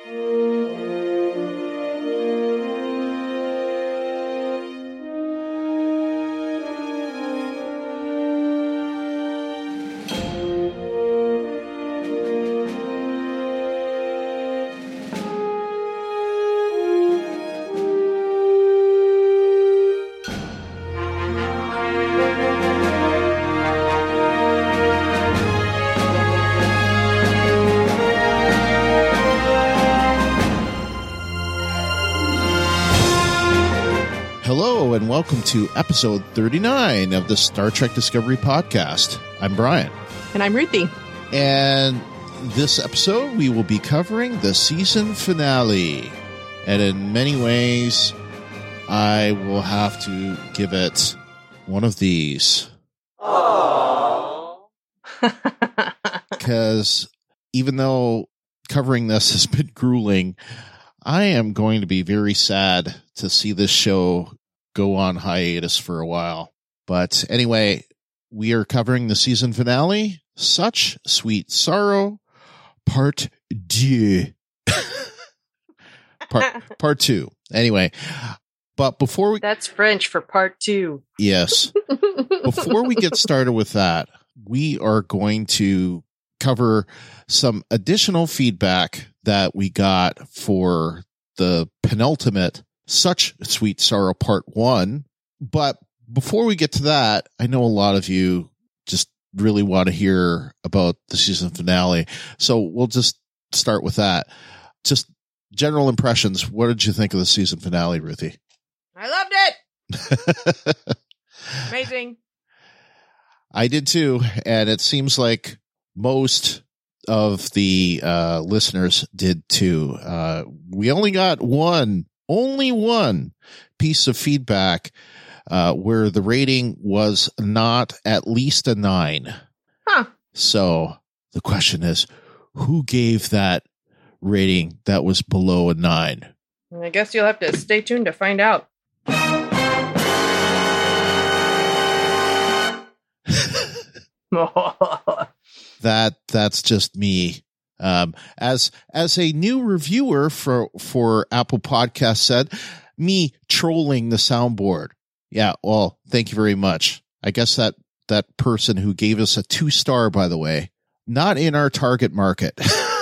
Hello, and welcome to episode 39 of the Star Trek Discovery Podcast. I'm Brian. And I'm Ruthie. And this episode, we will be covering the season finale. And in many ways, I will have to give it one of these. Aww. Because even though covering this has been grueling, I am going to be very sad to see this show go on hiatus for a while. But anyway, we are covering the season finale, Such Sweet Sorrow, Part 2. Part 2. Anyway, but before we... That's French for part 2. Yes. Before we get started with that, we are going to cover some additional feedback that we got for the penultimate Such Sweet Sorrow Part 1. But before we get to that, I know a lot of you just really want to hear about the season finale. So we'll just start with that. Just general impressions. What did you think of the season finale, Ruthie? I loved it. Amazing. I did too. And it seems like most of the listeners did too. We only got only one piece of feedback where the rating was not at least a 9. Huh. So the question is, who gave that rating that was below a 9? I guess you'll have to stay tuned to find out. That's just me. As a new reviewer for Apple Podcasts said, me trolling the soundboard. Yeah, well, thank you very much. I guess that person who gave us a 2-star, by the way, not in our target market.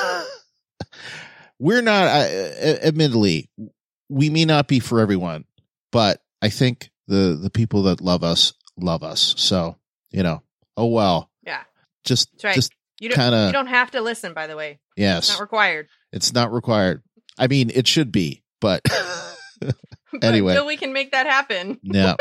We're not, admittedly, we may not be for everyone, but I think the people that love us. So, oh well. Yeah. Just, that's right. Just you don't have to listen, by the way. Yes. It's not required. It's not required. I mean, it should be, but anyway. Until we can make that happen. Yeah.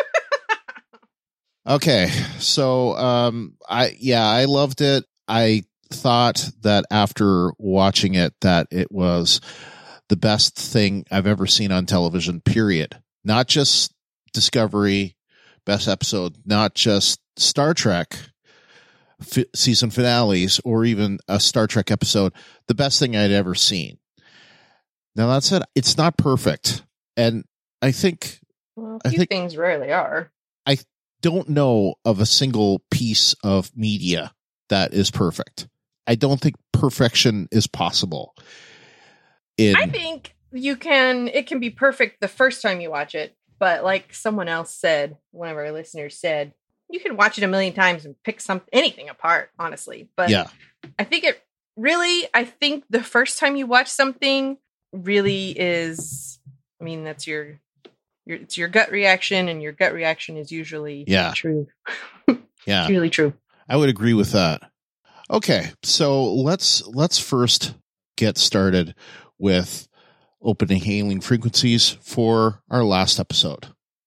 Okay. So, I loved it. I thought that after watching it, that it was the best thing I've ever seen on television, period. Not just Discovery, best episode, not just Star Trek season finales, or even a Star Trek episode, the best thing I'd ever seen. Now, that said, it's not perfect. And I think... Well, things rarely are. I don't know of a single piece of media that is perfect. I don't think perfection is possible. I think it can be perfect the first time you watch it, but like someone else said, one of our listeners said, you can watch it a million times and pick anything apart, honestly. But yeah. I think the first time you watch something really is, I mean, that's it's your gut reaction, and your gut reaction is usually true. Yeah. It's really true. I would agree with that. Okay, so let's first get started with opening hailing frequencies for our last episode.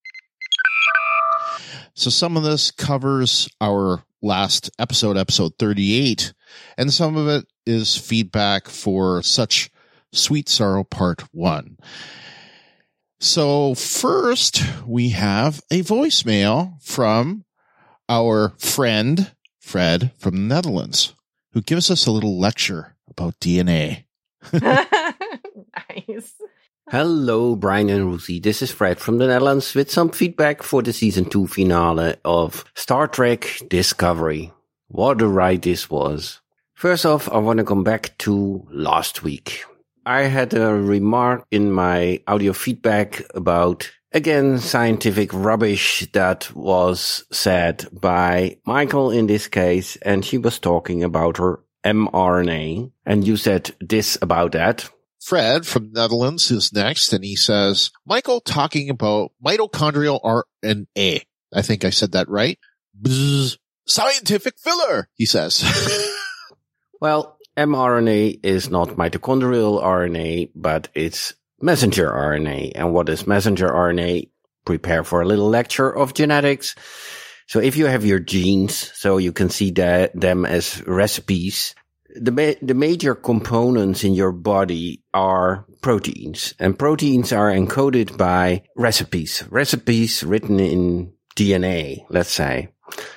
So some of this covers our last episode 38, and some of it is feedback for Such Sweet Sorrow Part 1. So first, we have a voicemail from our friend, Fred, from the Netherlands, who gives us a little lecture about DNA. Nice. Hello, Brian and Ruthie. This is Fred from the Netherlands with some feedback for the Season 2 finale of Star Trek Discovery. What a ride this was. First off, I want to come back to last week. I had a remark in my audio feedback about, again, scientific rubbish that was said by Michael in this case, and she was talking about her mRNA, and you said this about that. Fred from the Netherlands is next, and he says, Michael talking about mitochondrial RNA. I think I said that right. Bzz, scientific filler, he says. Well, mRNA is not mitochondrial RNA, but it's messenger RNA. And what is messenger RNA? Prepare for a little lecture of genetics. So if you have your genes, so you can see them as recipes, the major components in your body are proteins, and proteins are encoded by recipes written in DNA, let's say.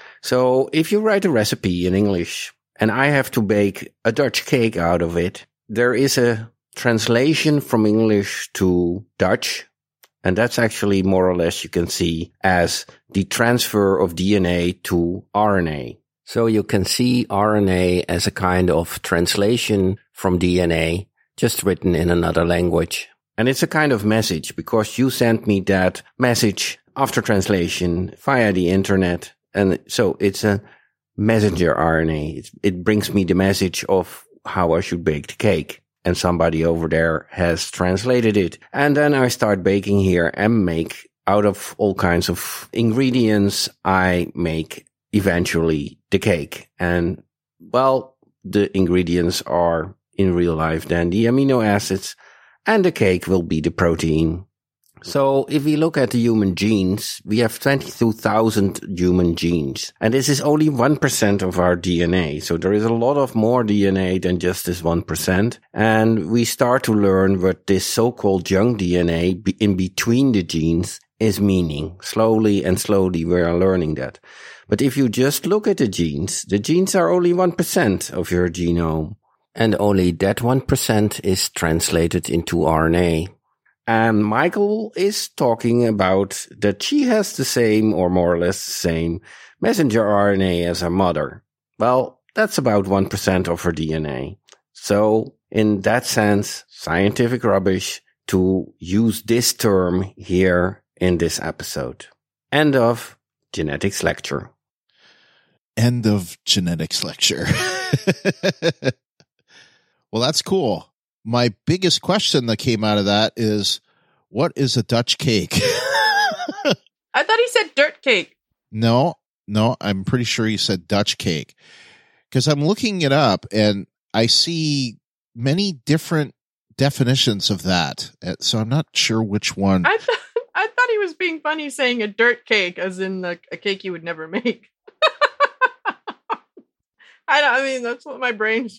So if you write a recipe in English and I have to bake a Dutch cake out of it, there is a translation from English to Dutch. And that's actually more or less you can see as the transfer of DNA to RNA. So you can see RNA as a kind of translation from DNA, just written in another language. And it's a kind of message because you sent me that message after translation via the internet. And so it's a messenger RNA. It brings me the message of how I should bake the cake. And somebody over there has translated it. And then I start baking here and make out of all kinds of ingredients. I make eventually the cake. And well, the ingredients are in real life then the amino acids, and the cake will be the protein. So if we look at the human genes, we have 22,000 human genes. And this is only 1% of our DNA. So there is a lot of more DNA than just this 1%. And we start to learn what this so-called junk DNA in between the genes is meaning. Slowly we are learning that. But if you just look at the genes are only 1% of your genome. And only that 1% is translated into RNA. And Michael is talking about that she has the same, or more or less the same, messenger RNA as her mother. Well, that's about 1% of her DNA. So, in that sense, scientific rubbish to use this term here in this episode. End of genetics lecture. End of genetics lecture. Well, that's cool. My biggest question that came out of that is, what is a Dutch cake? I thought he said dirt cake. No, I'm pretty sure he said Dutch cake. Because I'm looking it up and I see many different definitions of that. So I'm not sure which one. I thought he was being funny saying a dirt cake, as in a cake you would never make. That's what my brain.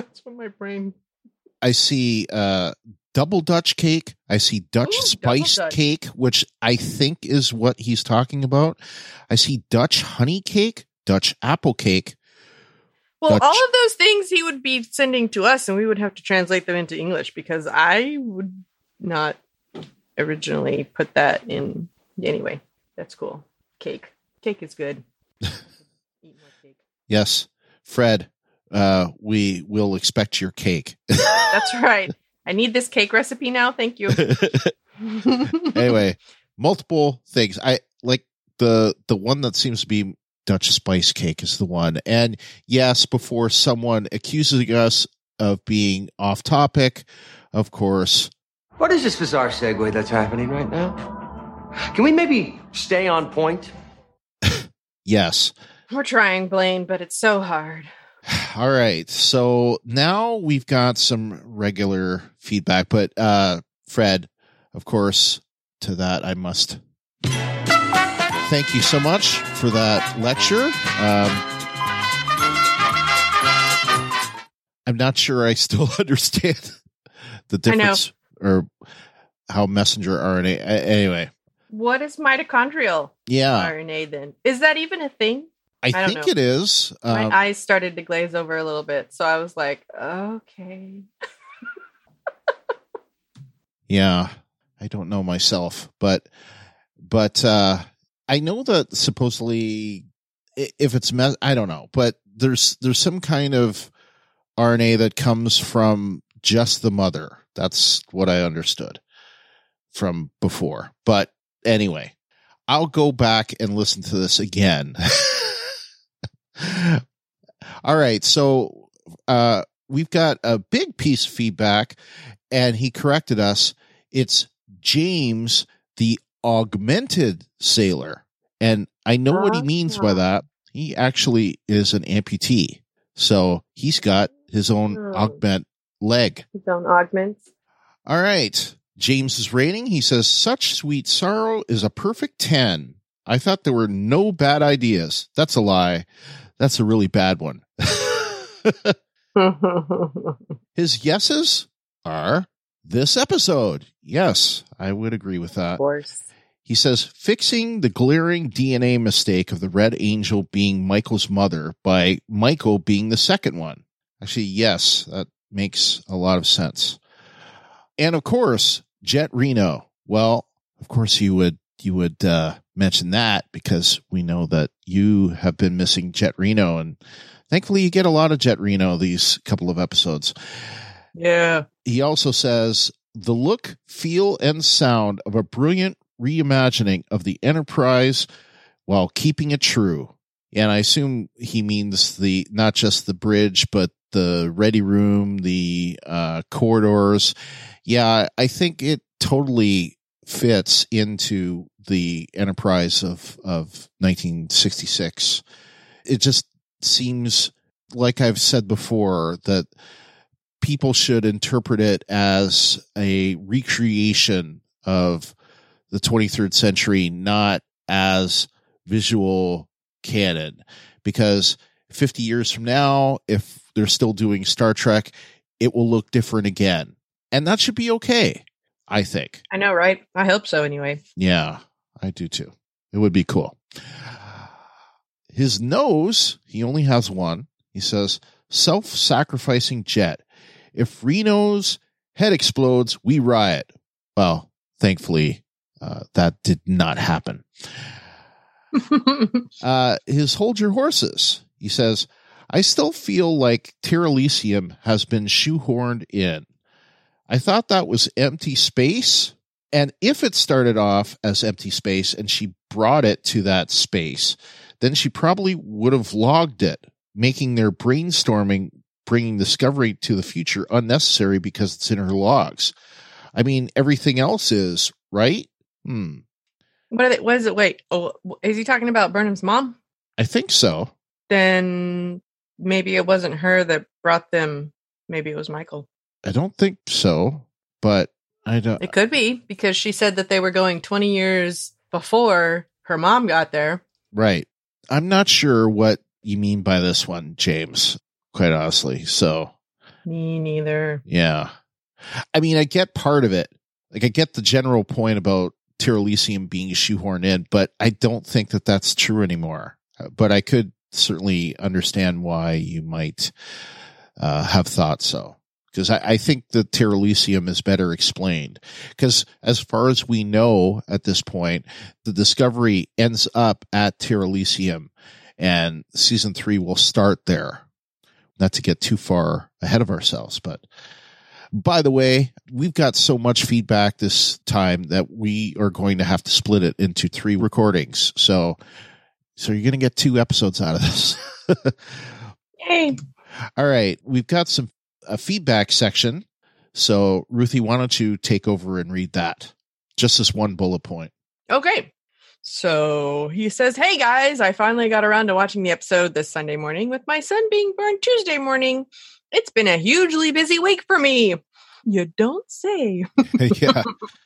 I see double Dutch cake. I see Dutch spiced cake, which I think is what he's talking about. I see Dutch honey cake, Dutch apple cake. Well, all of those things he would be sending to us, and we would have to translate them into English because I would not originally put that in. Anyway, that's cool. Cake is good. Eat more cake. Yes, Fred. We will expect your cake. That's right. I need this cake recipe now. Thank you. Anyway, multiple things. I like the one that seems to be Dutch spice cake is the one. And yes, before someone accuses us of being off topic, of course. What is this bizarre segue that's happening right now? Can we maybe stay on point? Yes. We're trying, Blaine, but it's so hard. All right. So now we've got some regular feedback, but Fred, of course, to that I must thank you so much for that lecture. I'm not sure I still understand the difference or how messenger RNA. Anyway. What is mitochondrial RNA then? Is that even a thing? I think it is. My eyes started to glaze over a little bit, so I was like, okay. Yeah, I don't know myself, but I know that supposedly, if it's I don't know, but there's some kind of RNA that comes from just the mother. That's what I understood from before. But anyway, I'll go back and listen to this again. All right. So we've got a big piece of feedback, and he corrected us. It's James, the augmented sailor. And I know what he means by that. He actually is an amputee. So he's got his own augment leg. His own augments. All right. James's rating, he says, Such Sweet Sorrow is a perfect 10. I thought there were no bad ideas. That's a lie. That's a really bad one. His yeses are this episode. Yes, I would agree with that. Of course. He says, fixing the glaring DNA mistake of the Red Angel being Michael's mother by Michael being the second one. Actually, yes, that makes a lot of sense. And of course, Jet Reno. Well, of course you would mention that because we know that you have been missing Jet Reno, and thankfully you get a lot of Jet Reno these couple of episodes. Yeah. He also says the look, feel, and sound of a brilliant reimagining of the Enterprise while keeping it true. And I assume he means not just the bridge, but the ready room, the corridors. Yeah, I think it totally fits into the Enterprise of 1966. It just seems, like I've said before, that people should interpret it as a recreation of the 23rd century, not as visual canon. Because 50 years from now, if they're still doing Star Trek, it will look different again. And that should be okay, I think. I know, right? I hope so anyway. Yeah, I do too. It would be cool. His nose, he only has one. He says, self-sacrificing jet. If Reno's head explodes, we riot. Well, thankfully, that did not happen. His hold your horses. He says, I still feel like Terrelysium has been shoehorned in. I thought that was empty space. And if it started off as empty space and she brought it to that space, then she probably would have logged it, making their brainstorming, bringing Discovery to the future unnecessary because it's in her logs. I mean, everything else is, right? What is it? Wait, is he talking about Burnham's mom? I think so. Then maybe it wasn't her that brought them. Maybe it was Michael. I don't think so, but I don't. It could be because she said that they were going 20 years before her mom got there. Right. I'm not sure what you mean by this one, James, quite honestly. So. Me neither. Yeah. I mean, I get part of it. Like, I get the general point about Terrelysium being shoehorned in, but I don't think that that's true anymore. But I could certainly understand why you might have thought so. Because I think the Terrelysium is better explained. Because as far as we know at this point, the Discovery ends up at Terrelysium, and season 3 will start there. Not to get too far ahead of ourselves, but by the way, we've got so much feedback this time that we are going to have to split it into 3 recordings. So you're going to get 2 episodes out of this. Yay. All right. We've got a feedback section. So Ruthie, why don't you take over and read that? Just this one bullet point. Okay. So he says, hey guys, I finally got around to watching the episode this Sunday morning with my son being born Tuesday morning. It's been a hugely busy week for me. You don't say. Yeah.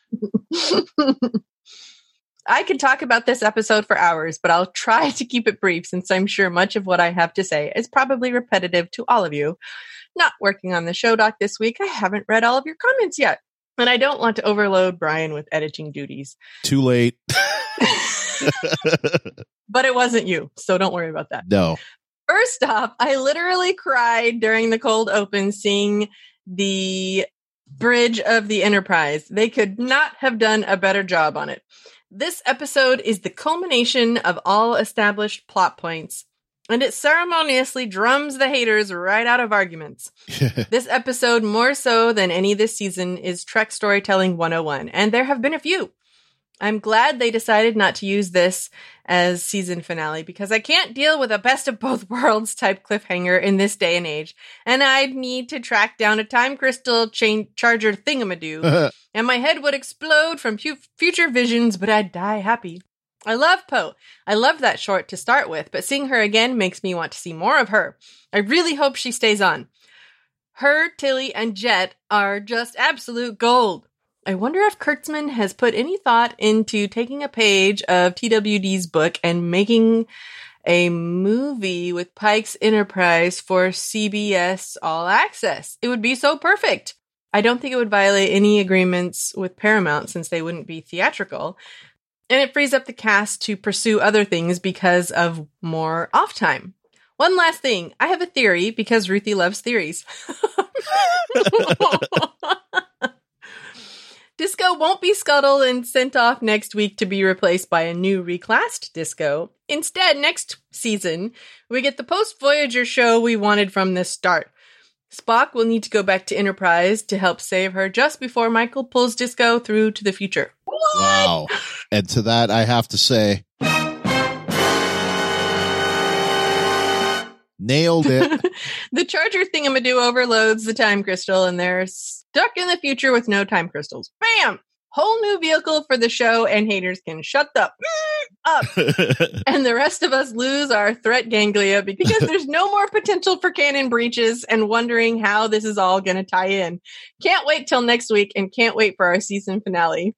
I could talk about this episode for hours, but I'll try to keep it brief since I'm sure much of what I have to say is probably repetitive to all of you. Not working on the show doc this week, I haven't read all of your comments yet, and I don't want to overload Brian with editing duties. Too late. But it wasn't you, so don't worry about that. No. First off, I literally cried during the cold open seeing the bridge of the Enterprise. They could not have done a better job on it. This episode is the culmination of all established plot points And it ceremoniously drums the haters right out of arguments. This episode, more so than any this season, is Trek Storytelling 101, and there have been a few. I'm glad they decided not to use this as season finale because I can't deal with a best of both worlds type cliffhanger in this day and age, and I'd need to track down a time crystal charger thingamadoo, and my head would explode from future visions, but I'd die happy. I love Poe. I loved that short to start with, but seeing her again makes me want to see more of her. I really hope she stays on. Her, Tilly, and Jet are just absolute gold. I wonder if Kurtzman has put any thought into taking a page of TWD's book and making a movie with Pike's Enterprise for CBS All Access. It would be so perfect. I don't think it would violate any agreements with Paramount since they wouldn't be theatrical. And it frees up the cast to pursue other things because of more off time. One last thing. I have a theory because Ruthie loves theories. Disco won't be scuttled and sent off next week to be replaced by a new reclassed Disco. Instead, next season, we get the post-Voyager show we wanted from the start. Spock will need to go back to Enterprise to help save her just before Michael pulls Disco through to the future. What? Wow. And to that, I have to say, nailed it. The charger thingamadoo overloads the time crystal, and they're stuck in the future with no time crystals. Bam! Whole new vehicle for the show, and haters can shut up. And the rest of us lose our threat ganglia because there's no more potential for canon breaches and wondering how this is all going to tie in. Can't wait till next week, and can't wait for our season finale.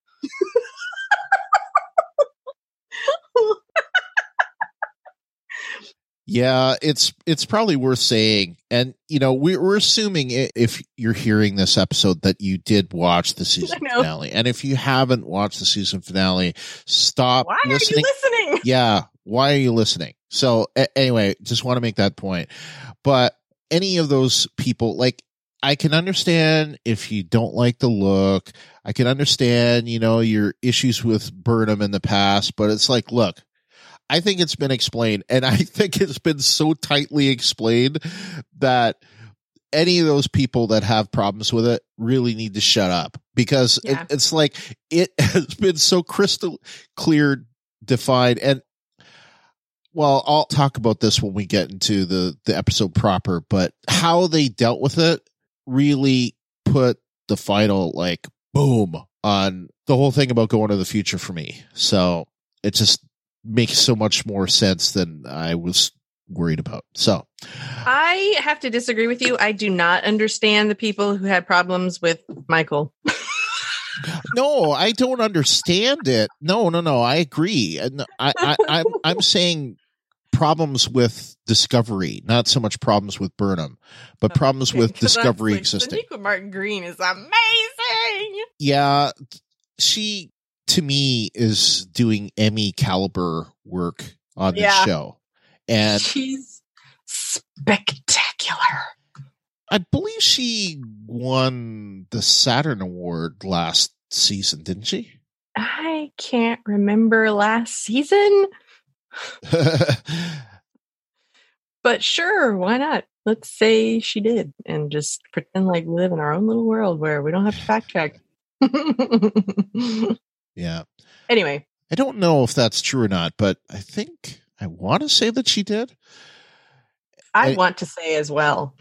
Yeah, it's probably worth saying. And, you know, we're assuming if you're hearing this episode that you did watch the season finale. And if you haven't watched the season finale, stop listening. Why are you listening? Yeah, why are you listening? So anyway, just want to make that point. But any of those people, like, I can understand if you don't like the look. I can understand, you know, your issues with Burnham in the past. But it's like, look, I think it's been explained, and I think it's been so tightly explained that any of those people that have problems with it really need to shut up, because it's like it has been so crystal clear, defined. And well, I'll talk about this when we get into the episode proper, but how they dealt with it really put the final, like, boom on the whole thing about going to the future for me. So it just makes so much more sense than I was worried about. So I have to disagree with you. I do not understand the people who had problems with Michael. No, I don't understand it. No. I agree. And I'm saying problems with Discovery, not so much problems with Burnham, but problems with Discovery existing. Sonequa Martin Green is amazing. Yeah, she, to me, is doing Emmy caliber work on this show. And she's spectacular. I believe she won the Saturn Award last season, didn't she? I can't remember last season. But sure, why not? Let's say she did and just pretend like we live in our own little world where we don't have to fact check. Yeah. Anyway. I don't know if that's true or not, but I want to say that she did. I want to say as well.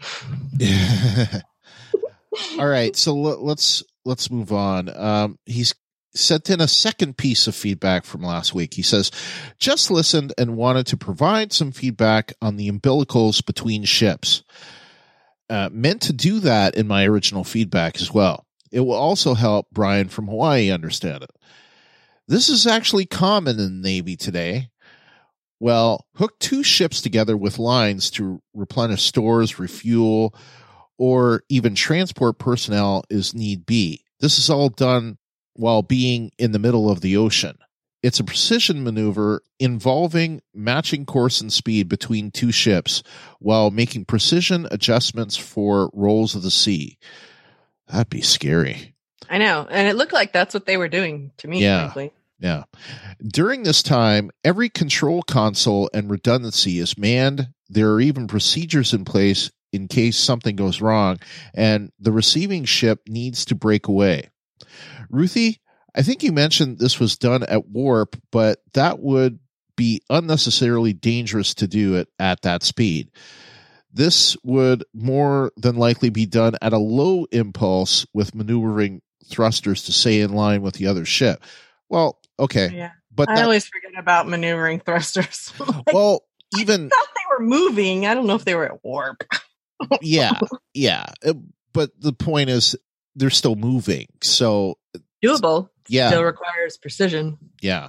All right. So let's move on. He's sent in a second piece of feedback from last week. He says, just listened and wanted to provide some feedback on the umbilicals between ships. Meant to do that in my original feedback as well. It will also help Brian from Hawaii understand it. This is actually common in the Navy today. Well, hook two ships together with lines to replenish stores, refuel, or even transport personnel as need be. This is all done while being in the middle of the ocean. It's a precision maneuver involving matching course and speed between two ships while making precision adjustments for rolls of the sea. That'd be scary. I know. And it looked like that's what they were doing to me, frankly. Yeah. During this time, every control console and redundancy is manned. There are even procedures in place in case something goes wrong and the receiving ship needs to break away. Ruthie, I think you mentioned this was done at warp, but that would be unnecessarily dangerous to do it at that speed. This would more than likely be done at a low impulse with maneuvering thrusters to stay in line with the other ship. Well, okay. Yeah. But I always forget about maneuvering thrusters. Well, even... I thought they were moving. I don't know if they were at warp. Yeah. But the point is, they're still moving. So... Doable. Yeah. Still requires precision. Yeah.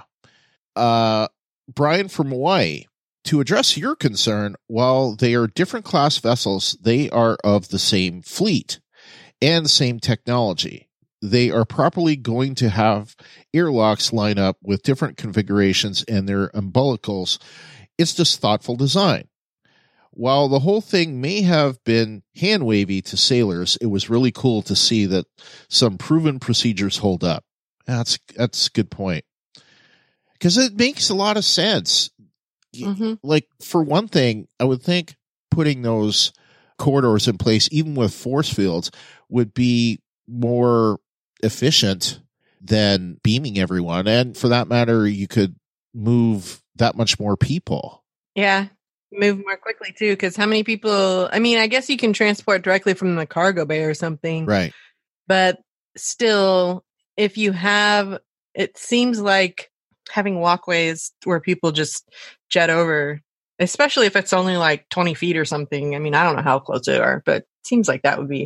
Brian from Hawaii, to address your concern, while they are different class vessels, they are of the same fleet and same technology. They are properly going to have airlocks line up with different configurations and their umbilicals. It's just thoughtful design. While the whole thing may have been hand-wavy to sailors, it was really cool to see that some proven procedures hold up. That's a good point. Because it makes a lot of sense. Mm-hmm. Like, for one thing, I would think putting those corridors in place, even with force fields, would be more efficient than beaming everyone. And for that matter, you could move that much more people. Yeah. Move more quickly too, because how many people, I mean, I guess you can transport directly from the cargo bay or something. Right. But still, if you have, it seems like having walkways where people just jet over, especially if it's only like 20 feet or something. I mean, I don't know how close they are, but it seems like that would be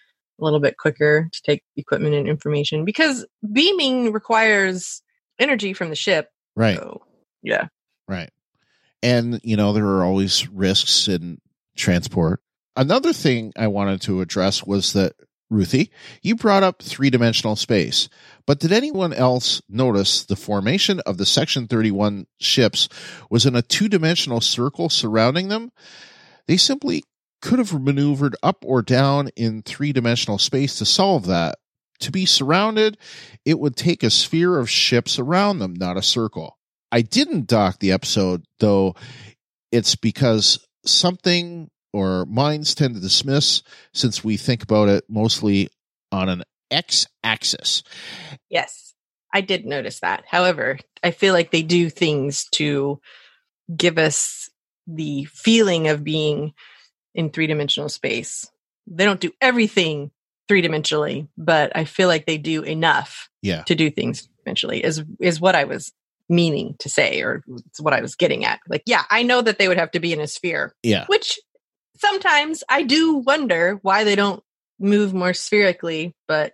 a little bit quicker to take equipment and information, because beaming requires energy from the ship. Right. So, yeah. Right. And, there are always risks in transport. Another thing I wanted to address was that, Ruthie, you brought up three-dimensional space, but did anyone else notice the formation of the Section 31 ships was in a two-dimensional circle surrounding them? They simply could have maneuvered up or down in three-dimensional space to solve that. To be surrounded, it would take a sphere of ships around them, not a circle. I didn't dock the episode, though it's because something or minds tend to dismiss, since we think about it mostly on an x-axis. Yes, I did notice that. However, I feel like they do things to give us the feeling of being in three-dimensional space. They don't do everything three-dimensionally, but I feel like they do enough to do things dimensionally, is what I was meaning to say, or it's what I was getting at. Like, yeah, I know that they would have to be in a sphere. Yeah. Which sometimes I do wonder why they don't move more spherically, but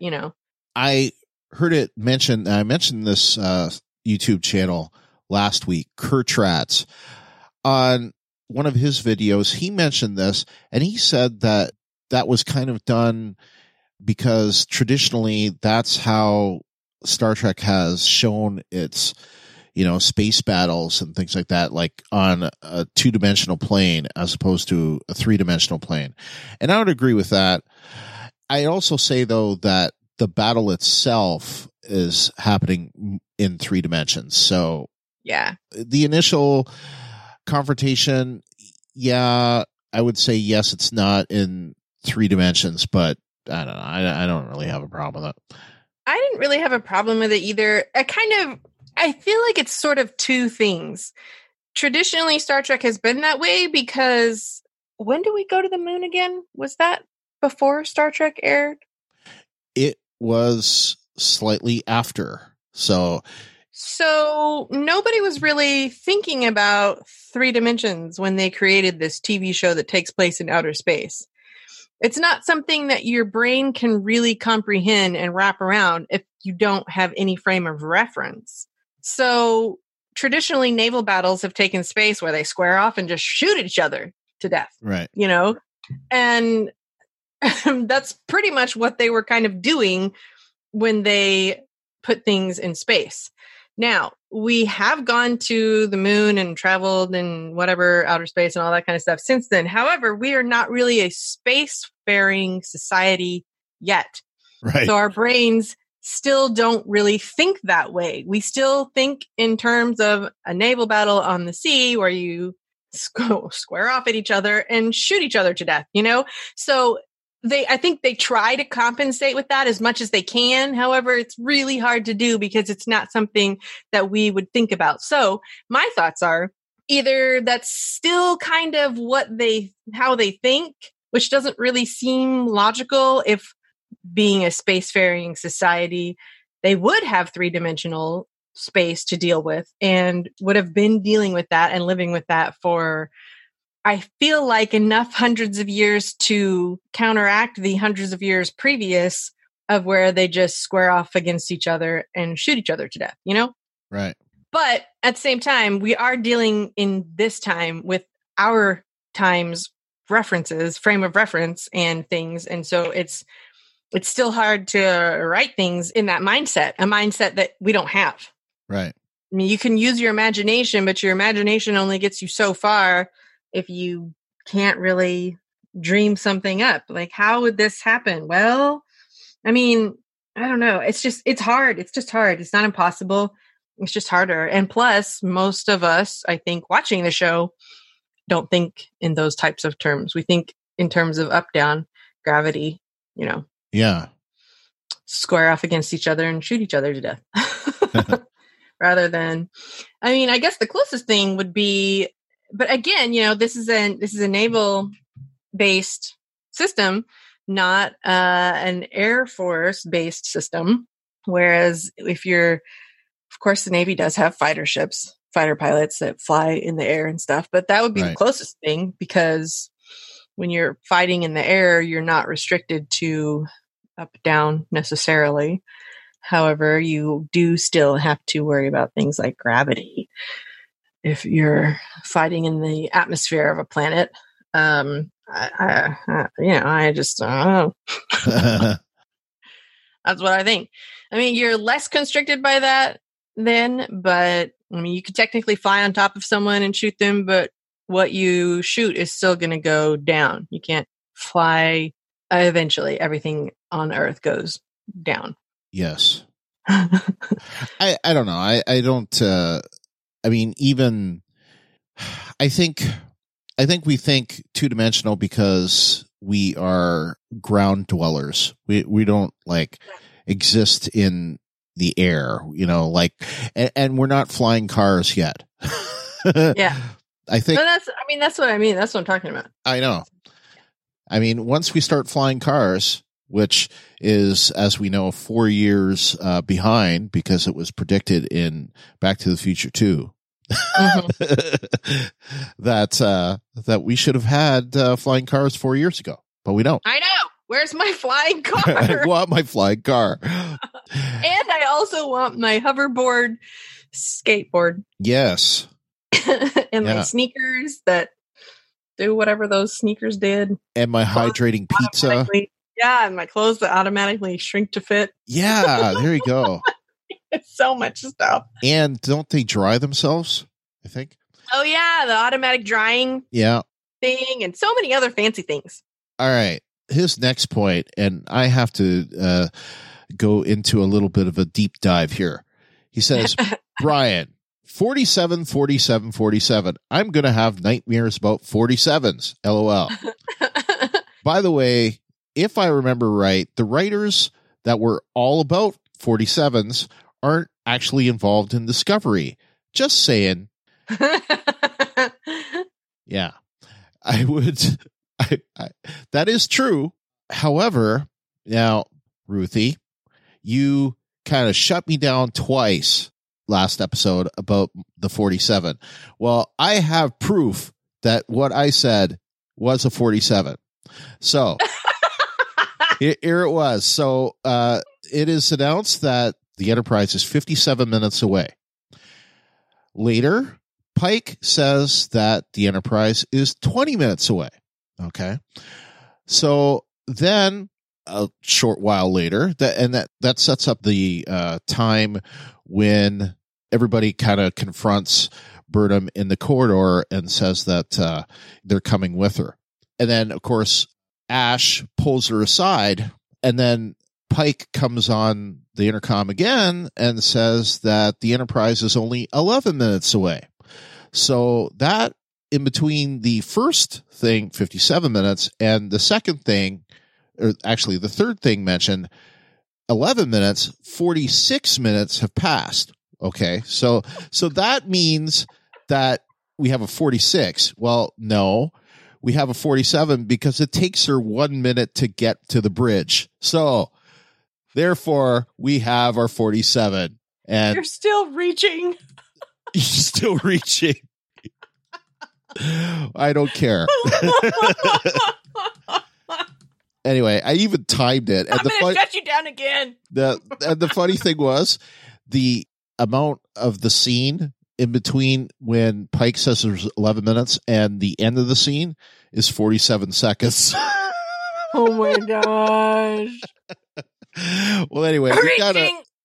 I heard it mentioned, I mentioned this YouTube channel last week, Kurtratz, on one of his videos, he mentioned this, and he said that was kind of done because traditionally that's how Star Trek has shown its space battles and things like that, like on a two-dimensional plane as opposed to a three-dimensional plane. And I would agree with that. I also say, though, that the battle itself is happening in three dimensions. So yeah, the initial confrontation, I would say, yes, it's not in three dimensions, but I don't know. I don't really have a problem with it. I didn't really have a problem with it either. I feel like it's sort of two things. Traditionally, Star Trek has been that way because when did we go to the moon again? Was that before Star Trek aired? It was slightly after. So nobody was really thinking about three dimensions when they created this TV show that takes place in outer space. It's not something that your brain can really comprehend and wrap around if you don't have any frame of reference. So traditionally, naval battles have taken space where they square off and just shoot each other to death. Right. And that's pretty much what they were kind of doing when they put things in space. Now, we have gone to the moon and traveled in whatever outer space and all that kind of stuff since then. However, we are not really a spacefaring society yet. Right. So our brains still don't really think that way. We still think in terms of a naval battle on the sea where you square off at each other and shoot each other to death, So I think they try to compensate with that as much as they can. However, it's really hard to do because it's not something that we would think about. So my thoughts are either that's still kind of how they think, which doesn't really seem logical. If being a spacefaring society, they would have 3-dimensional space to deal with and would have been dealing with that and living with that for, I feel like, enough hundreds of years to counteract the hundreds of years previous of where they just square off against each other and shoot each other to death, Right. But at the same time, we are dealing in this time with our time's references, frame of reference and things. And so it's still hard to write things in that mindset, a mindset that we don't have. Right. I mean, you can use your imagination, but your imagination only gets you so far if you can't really dream something up. Like, how would this happen? Well, I mean, I don't know. It's hard. It's just hard. It's not impossible. It's just harder. And plus, most of us, I think, watching the show don't think in those types of terms. We think in terms of up, down, gravity, Yeah. square off against each other and shoot each other to death. Rather than, I mean, I guess the closest thing would be, but again, this is a naval based system, not an Air Force based system. Whereas of course, the Navy does have fighter ships, fighter pilots that fly in the air and stuff, but that would be the closest thing, because when you're fighting in the air, you're not restricted to up, down necessarily. However, you do still have to worry about things like gravity if you're fighting in the atmosphere of a planet. I just don't know. That's what I think. I mean, you're less constricted by that then, but I mean, you could technically fly on top of someone and shoot them, but what you shoot is still going to go down. You can't fly. Eventually, everything on Earth goes down. Yes. I don't know. I don't, I mean, even, I think we think 2-dimensional because we are ground dwellers. We don't exist in the air, and we're not flying cars yet. Yeah. I think that's what I mean. That's what I'm talking about. I know. I mean, once we start flying cars, which is, as we know, 4 years behind because it was predicted in Back to the Future 2, that we should have had flying cars 4 years ago, but we don't. I know. Where's my flying car? I want my flying car. And I also want my hoverboard skateboard. Yes. And my sneakers that do whatever those sneakers did. And my hydrating pizza. Yeah, and my clothes that automatically shrink to fit. Yeah, there you go. It's so much stuff. And don't they dry themselves, I think? Oh, yeah, the automatic drying thing and so many other fancy things. All right. His next point, and I have to go into a little bit of a deep dive here. He says, Brian, 47, 47, 47. I'm going to have nightmares about 47s. LOL. By the way, if I remember right, the writers that were all about 47s aren't actually involved in Discovery. Just saying. Yeah. I would... that is true. However, now, Ruthie, you kind of shut me down twice last episode about the 47. Well, I have proof that what I said was a 47. So here it was. So it is announced that the Enterprise is 57 minutes away. Later, Pike says that the Enterprise is 20 minutes away. Okay. So then a short while later, that sets up the time when everybody kind of confronts Burnham in the corridor and says that they're coming with her. And then, of course, Ash pulls her aside and then Pike comes on the intercom again and says that the Enterprise is only 11 minutes away. So that in between the first thing, 57 minutes, and the second thing, or actually the third thing mentioned, 11 minutes, 46 minutes have passed. Okay. So that means that we have a 46. Well, no, we have a 47 because it takes her 1 minute to get to the bridge. So therefore we have our 47, and you're still reaching. You're still reaching. I don't care. Anyway, I even timed it. And I'm going to shut you down again. The funny thing was the amount of the scene in between when Pike says there's 11 minutes and the end of the scene is 47 seconds. Oh my gosh. Well, anyway, we got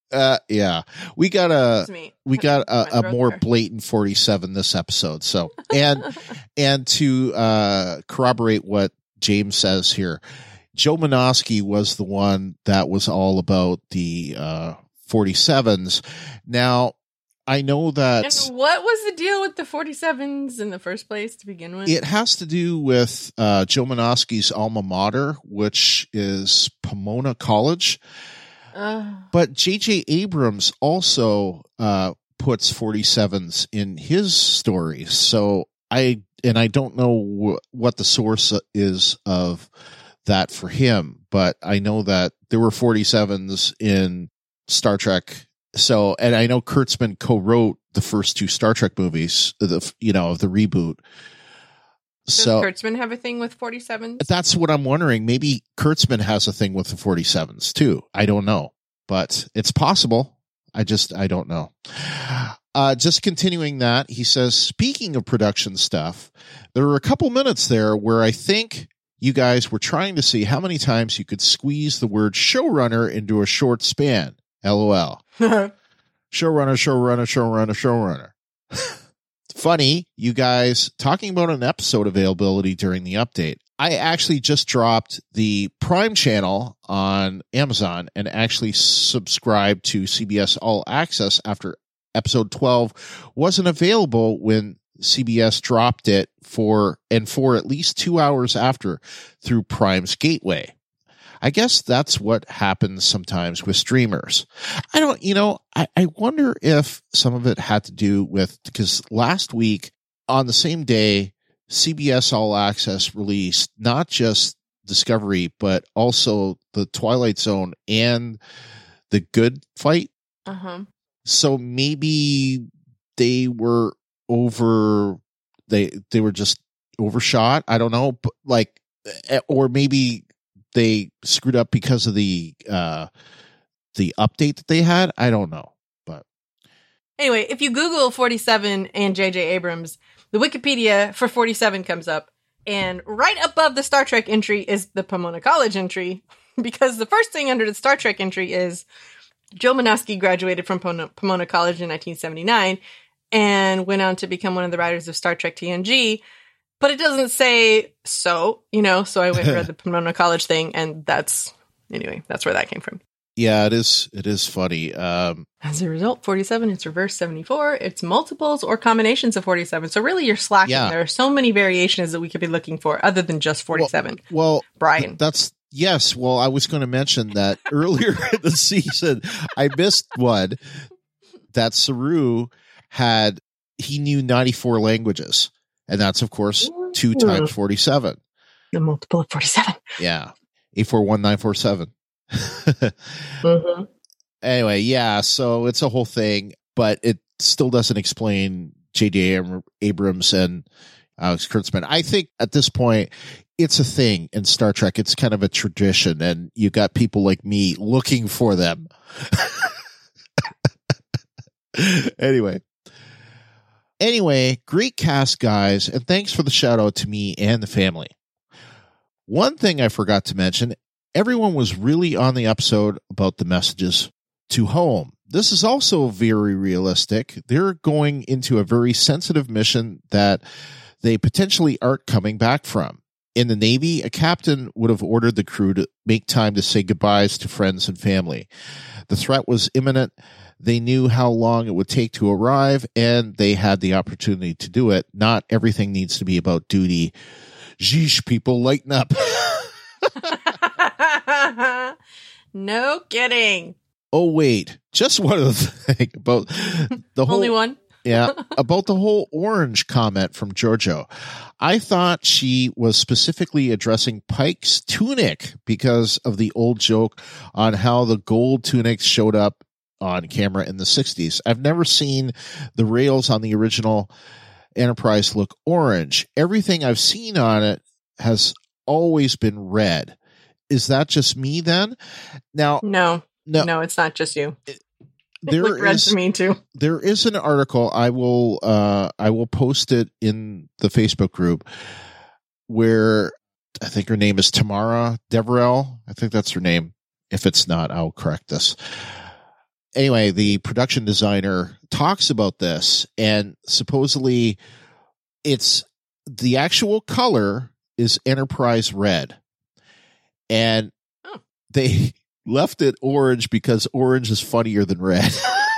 a more blatant 47 this episode. So, and to corroborate what James says here, Joe Menosky was the one that was all about the 47s. Now, I know that. And what was the deal with the 47s in the first place to begin with? It has to do with Joe Menosky's alma mater, which is Pomona College. But J.J. Abrams also puts 47s in his stories. So I don't know what the source is of that for him, but I know that there were 47s in Star Trek. So, and I know Kurtzman co-wrote the first two Star Trek movies, of the reboot. Does Kurtzman have a thing with 47s? That's what I'm wondering. Maybe Kurtzman has a thing with the 47s too. I don't know, but it's possible. I don't know. Just continuing that, he says, speaking of production stuff, there were a couple minutes there where I think you guys were trying to see how many times you could squeeze the word showrunner into a short span. LOL. Showrunner. Funny, you guys talking about an episode availability during the update. I actually just dropped the Prime channel on Amazon and actually subscribed to CBS All Access after episode 12 wasn't available when CBS dropped it for at least 2 hours after through Prime's gateway. I guess that's what happens sometimes with streamers. I wonder if some of it had to do with, because last week on the same day, CBS All Access released not just Discovery, but also the Twilight Zone and the Good Fight. Uh-huh. So maybe they were they were just overshot. I don't know, but or maybe they screwed up because of the update that they had. I don't know, but anyway, if you Google 47 and J.J. Abrams, the Wikipedia for 47 comes up, and right above the Star Trek entry is the Pomona College entry, because the first thing under the Star Trek entry is Joe Menosky graduated from Pomona College in 1979 and went on to become one of the writers of Star Trek TNG. But it doesn't say so, so I went and read the Pomona College thing, and that's where that came from. Yeah, it is funny. As a result, 47, it's reverse 74. It's multiples or combinations of 47. So really, you're slacking. Yeah. There are so many variations that we could be looking for other than just 47. Well, Brian. Yes. Well, I was going to mention that earlier in the season, I missed one that Saru he knew 94 languages. And that's, of course, 2 times 47. The multiple of 47. Yeah. 841947. Mm-hmm. Anyway, yeah, so it's a whole thing, but it still doesn't explain J.J. Abrams and Alex Kurtzman. I think at this point, it's a thing in Star Trek. It's kind of a tradition, and you got people like me looking for them. Anyway, great cast, guys, and thanks for the shout out to me and the family. One thing I forgot to mention, everyone was really on the episode about the messages to home. This is also very realistic. They're going into a very sensitive mission that they potentially aren't coming back from. In the Navy, a captain would have ordered the crew to make time to say goodbyes to friends and family. The threat was imminent. They knew how long it would take to arrive, and they had the opportunity to do it. Not everything needs to be about duty. Sheesh, people, lighten up. No kidding. Oh, wait. Just one other thing about the whole... Only one? Yeah, about the whole orange comment from Giorgio. I thought she was specifically addressing Pike's tunic because of the old joke on how the gold tunics showed up on camera in the 60s. I've never seen the rails on the original Enterprise look orange. Everything I've seen on it has always been red. Is that just me then? Now, No, it's not just you. There looked red to me too. There is an article. I will post it in the Facebook group where I think her name is Tamara Deverell. I think that's her name. If it's not, I'll correct this. Anyway, the production designer talks about this, and supposedly it's the actual color is Enterprise red, and they left it orange because orange is funnier than red.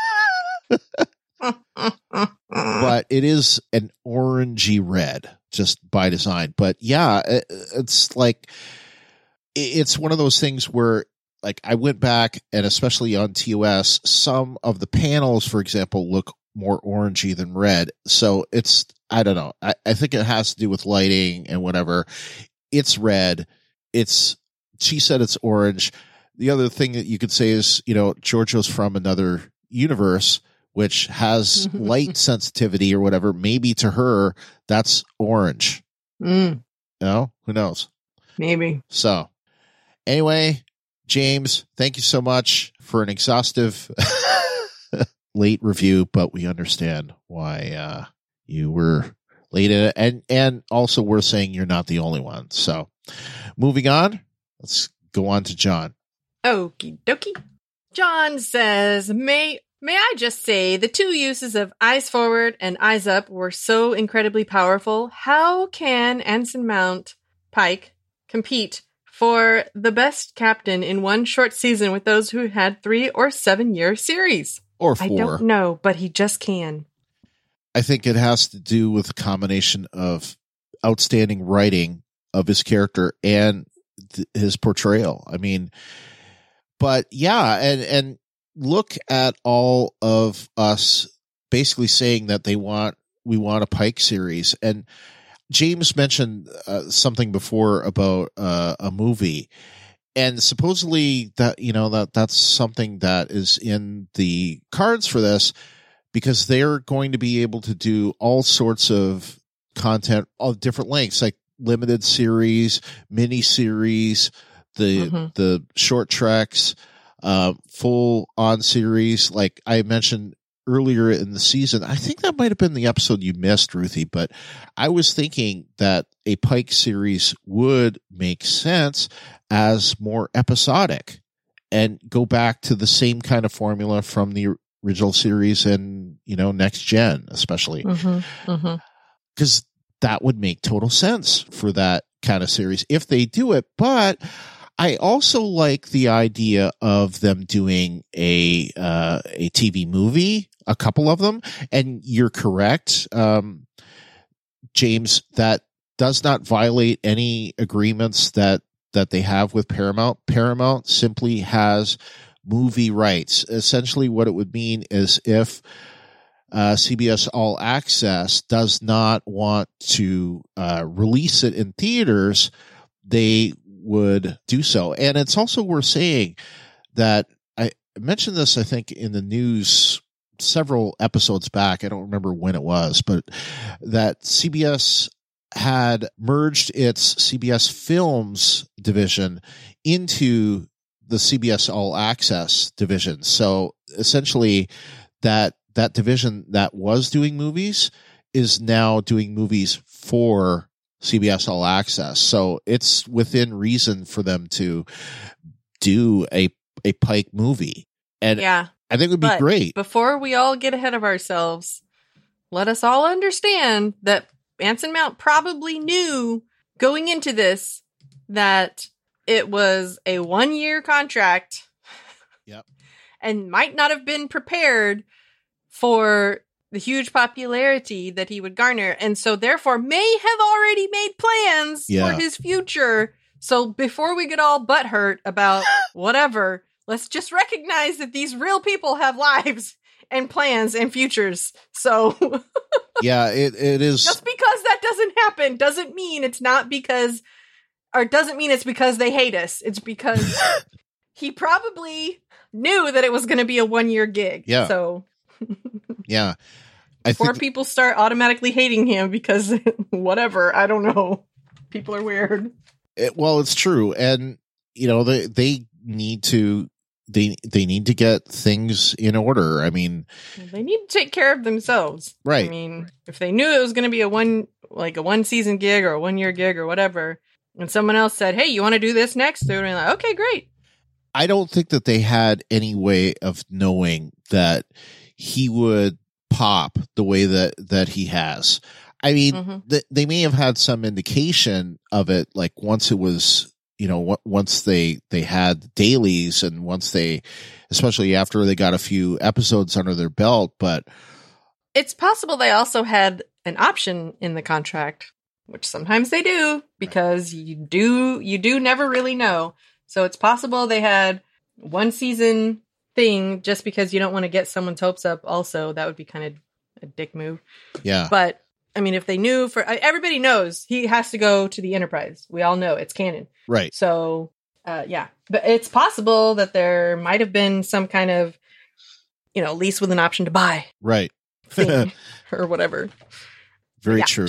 But it is an orangey red just by design. But yeah, it's like, it's one of those things where, like, I went back, and especially on TOS, some of the panels, for example, look more orangey than red. So it's, I don't know. I think it has to do with lighting and whatever. It's red. She said it's orange. The other thing that you could say is, Giorgio's from another universe, which has light sensitivity or whatever. Maybe to her, that's orange. Who knows? Maybe. So anyway, James, thank you so much for an exhaustive late review, but we understand why you were late in it. And also we're saying you're not the only one. So moving on, let's go on to John. Okie dokie. John says, May I just say the two uses of eyes forward and eyes up were so incredibly powerful. How can Anson Mount Pike compete for the best captain in one short season with those who had 3 or 7 year series? Or 4. I don't know, but he just can. I think it has to do with a combination of outstanding writing of his character and his portrayal. I mean, but yeah, and look at all of us basically saying that we want a Pike series. And James mentioned something before about a movie, and supposedly that's something that is in the cards for this, because they're going to be able to do all sorts of content of different lengths, like limited series, mini series, the short treks, full on series. Like I mentioned earlier in the season, I think that might have been the episode you missed, Ruthie, but I was thinking that a Pike series would make sense as more episodic and go back to the same kind of formula from the original series and, Next Gen, especially. Because that would make total sense for that kind of series if they do it. But I also like the idea of them doing a TV movie, a couple of them. And you're correct, James, that does not violate any agreements that they have with Paramount. Paramount simply has movie rights. Essentially what it would mean is if CBS All Access does not want to release it in theaters, they would do so. And it's also worth saying that I mentioned this, I think, in the news several episodes back. I don't remember when it was, but that CBS had merged its CBS Films division into the CBS All Access division. So essentially that division that was doing movies is now doing movies for CBS All Access. So it's within reason for them to do a Pike movie. And yeah, I think it would be great. Before we all get ahead of ourselves, let us all understand that Anson Mount probably knew going into this that it was a 1-year contract. Yep. And might not have been prepared for the huge popularity that he would garner. And so therefore may have already made plans for his future. So before we get all butthurt about whatever, let's just recognize that these real people have lives and plans and futures. So yeah, it is. Just because that doesn't happen doesn't mean it's not because, or doesn't mean it's because they hate us. It's because he probably knew that it was going to be a 1-year gig. Yeah. So yeah. Before people start automatically hating him because whatever, I don't know. People are weird. Well, it's true. And, you know, they need to, they need to get things in order. I mean, they need to take care of themselves. Right. I mean, if they knew it was going to be a 1 season gig or a 1-year gig or whatever, and someone else said, hey, you want to do this next? They would be like, okay, great. I don't think that they had any way of knowing that he would pop the way that he has. I mean, they may have had some indication of it, like once it was, you know, once they had dailies and once they, especially after they got a few episodes under their belt, but it's possible they also had an option in the contract, which sometimes they do, because you do never really know. So it's possible they had 1 season thing just because you don't want to get someone's hopes up. Also, that would be kind of a dick move. Yeah. But I mean, if they knew, for everybody knows he has to go to the Enterprise. We all know it's canon. Right. So, yeah, but it's possible that there might have been some kind of, you know, lease with an option to buy. Right. Thing or whatever. Very true.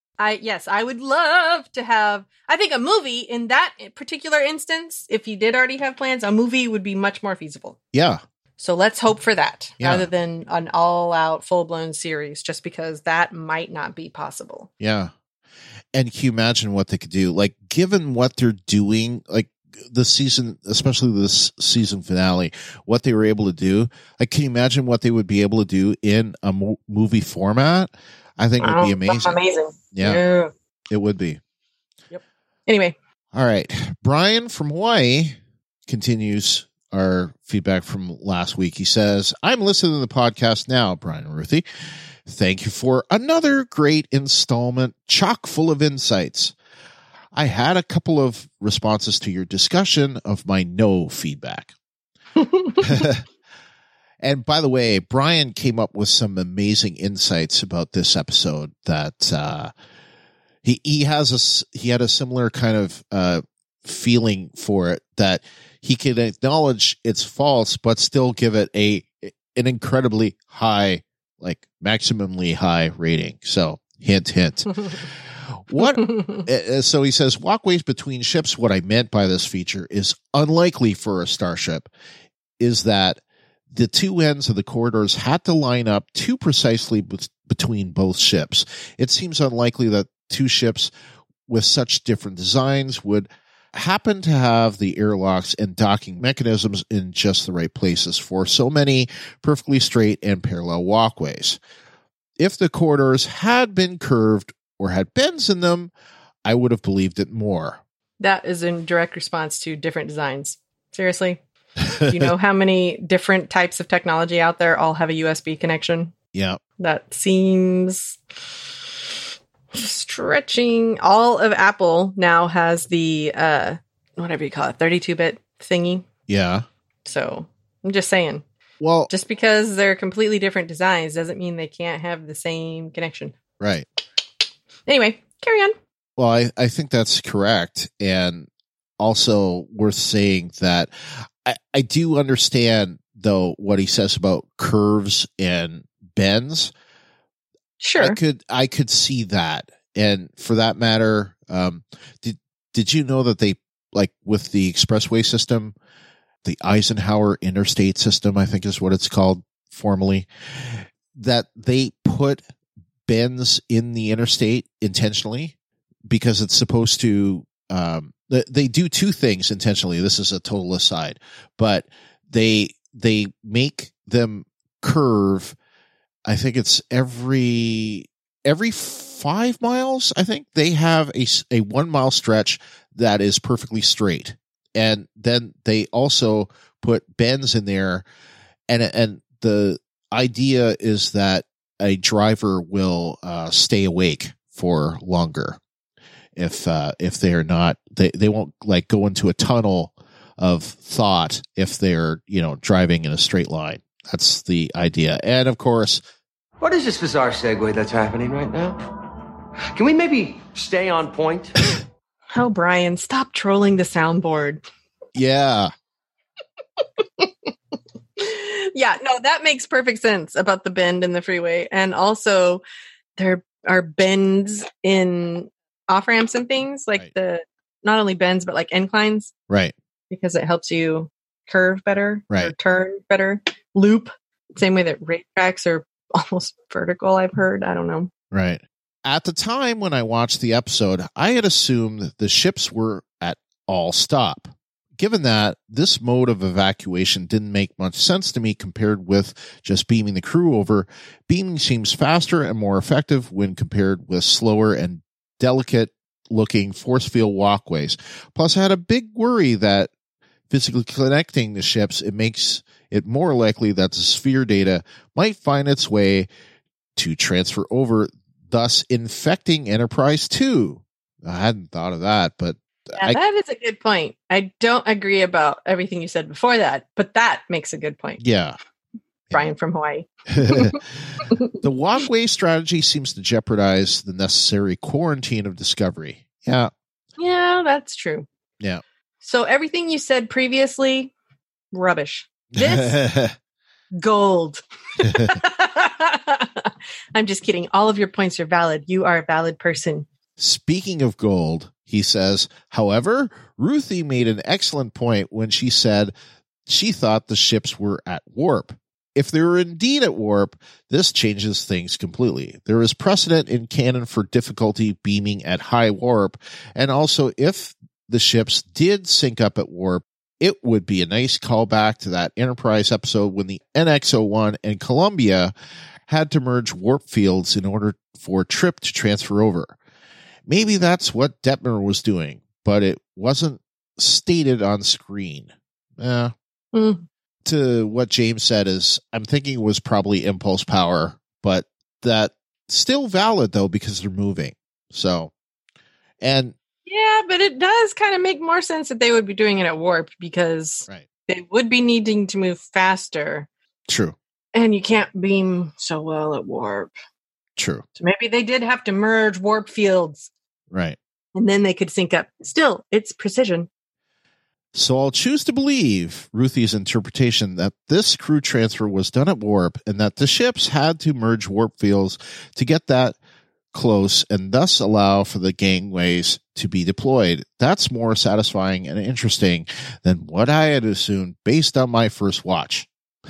I would love to have, I think a movie in that particular instance, if he did already have plans, a movie would be much more feasible. Yeah. So let's hope for that rather than an all-out, full-blown series, just because that might not be possible. Yeah. And can you imagine what they could do? Like, given what they're doing, like the season, especially this season finale, what they were able to do, like, can you imagine what they would be able to do in a movie format? I think it would be amazing. Amazing. Yeah, it would be. Yep. Anyway. All right. Brian from Hawaii continues our feedback from last week. He says, I'm listening to the podcast now, Brian and Ruthie. Thank you for another great installment, chock full of insights. I had a couple of responses to your discussion of my no feedback. And by the way, Brian came up with some amazing insights about this episode that he had a similar kind of feeling for it, that he can acknowledge it's false, but still give it an incredibly high, like maximally high rating. So hint, hint. So he says, walkways between ships. What I meant by this feature is unlikely for a starship is that the two ends of the corridors had to line up too precisely between both ships. It seems unlikely that two ships with such different designs would happen to have the airlocks and docking mechanisms in just the right places for so many perfectly straight and parallel walkways. If the corridors had been curved or had bends in them, I would have believed it more. That is in direct response to different designs. Seriously? Do you know how many different types of technology out there all have a USB connection? Yeah. That seems stretching. All of Apple now has the, whatever you call it, 32-bit thingy. Yeah. So I'm just saying. Well, just because they're completely different designs doesn't mean they can't have the same connection. Right. Anyway, carry on. Well, I think that's correct. And also worth saying that I do understand, though, what he says about curves and bends. Sure. I could see that. And for that matter, did you know that they, like with the expressway system, the Eisenhower Interstate System, I think is what it's called formally, that they put bends in the interstate intentionally because it's supposed to, they do two things intentionally. This is a total aside, but they make them curve. I think it's every every 5 miles, I think, they have a 1 mile stretch that is perfectly straight. And then they also put bends in there. And the idea is that a driver will stay awake for longer if they're not, they won't like go into a tunnel of thought if they're, driving in a straight line. That's the idea. And of course, what is this bizarre segue that's happening right now? Can we maybe stay on point? Oh, Brian, stop trolling the soundboard. Yeah. Yeah, no, that makes perfect sense about the bend in the freeway. And also there are bends in off ramps and things like right. Not only bends, but like inclines. Right. Because it helps you curve better, right. or turn better, loop. Same way that racetracks are almost vertical, I've heard. I don't know. Right. At the time when I watched the episode, I had assumed the ships were at all stop. Given that, this mode of evacuation didn't make much sense to me compared with just beaming the crew over. Beaming seems faster and more effective when compared with slower and delicate-looking force field walkways. Plus, I had a big worry that physically connecting the ships, it makes it more likely that the sphere data might find its way to transfer over, thus infecting Enterprise 2. I hadn't thought of that, but yeah, that is a good point. I don't agree about everything you said before that, but that makes a good point. Yeah. Brian from Hawaii. The walkway strategy seems to jeopardize the necessary quarantine of Discovery. Yeah. Yeah, that's true. Yeah. So everything you said previously, rubbish. This, gold. I'm just kidding. All of your points are valid. You are a valid person. Speaking of gold, he says, however, Ruthie made an excellent point when she said she thought the ships were at warp. If they were indeed at warp, this changes things completely. There is precedent in canon for difficulty beaming at high warp, and also if the ships did sync up at warp, it would be a nice callback to that Enterprise episode when the NX-01 and Columbia had to merge warp fields in order for Trip to transfer over. Maybe that's what Detmer was doing, but it wasn't stated on screen. To what James said is, I'm thinking it was probably impulse power, but that still valid though, because they're moving. So, and yeah, but it does kind of make more sense that they would be doing it at warp because they would be needing to move faster. True. And you can't beam so well at warp. True. So maybe they did have to merge warp fields. Right. And then they could sync up. Still, it's precision. So I'll choose to believe Ruthie's interpretation that this crew transfer was done at warp and that the ships had to merge warp fields to get that close and thus allow for the gangways to be deployed. That's more satisfying and interesting than what I had assumed based on my first watch.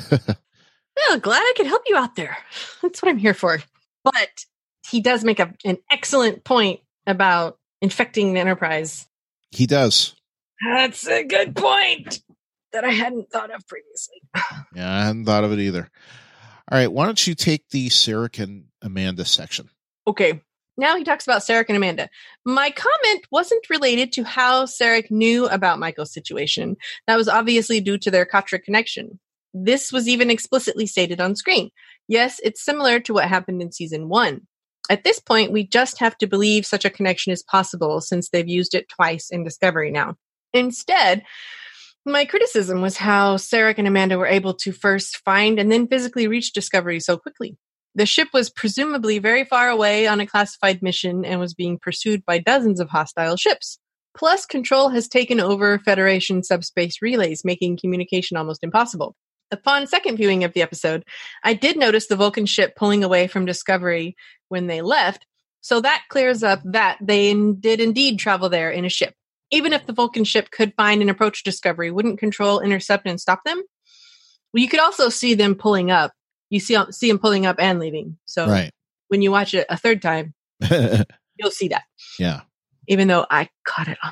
Well, glad I could help you out there. That's what I'm here for. But he does make an excellent point about infecting the Enterprise. He does. That's a good point that I hadn't thought of previously. Yeah, I hadn't thought of it either. All right, why don't you take the Sarek and Amanda section? Okay. Now he talks about Sarek and Amanda. My comment wasn't related to how Sarek knew about Michael's situation. That was obviously due to their Katra connection. This was even explicitly stated on screen. Yes, it's similar to what happened in season 1. At this point, we just have to believe such a connection is possible since they've used it twice in Discovery now. Instead, my criticism was how Sarek and Amanda were able to first find and then physically reach Discovery so quickly. The ship was presumably very far away on a classified mission and was being pursued by dozens of hostile ships. Plus, Control has taken over Federation subspace relays, making communication almost impossible. Upon second viewing of the episode, I did notice the Vulcan ship pulling away from Discovery when they left, so that clears up that they did indeed travel there in a ship. Even if the Vulcan ship could find and approach Discovery, wouldn't Control intercept and stop them? Well, you could also see them pulling up. You see them pulling up and leaving. So when you watch it a third time, you'll see that. Yeah. Even though I caught it on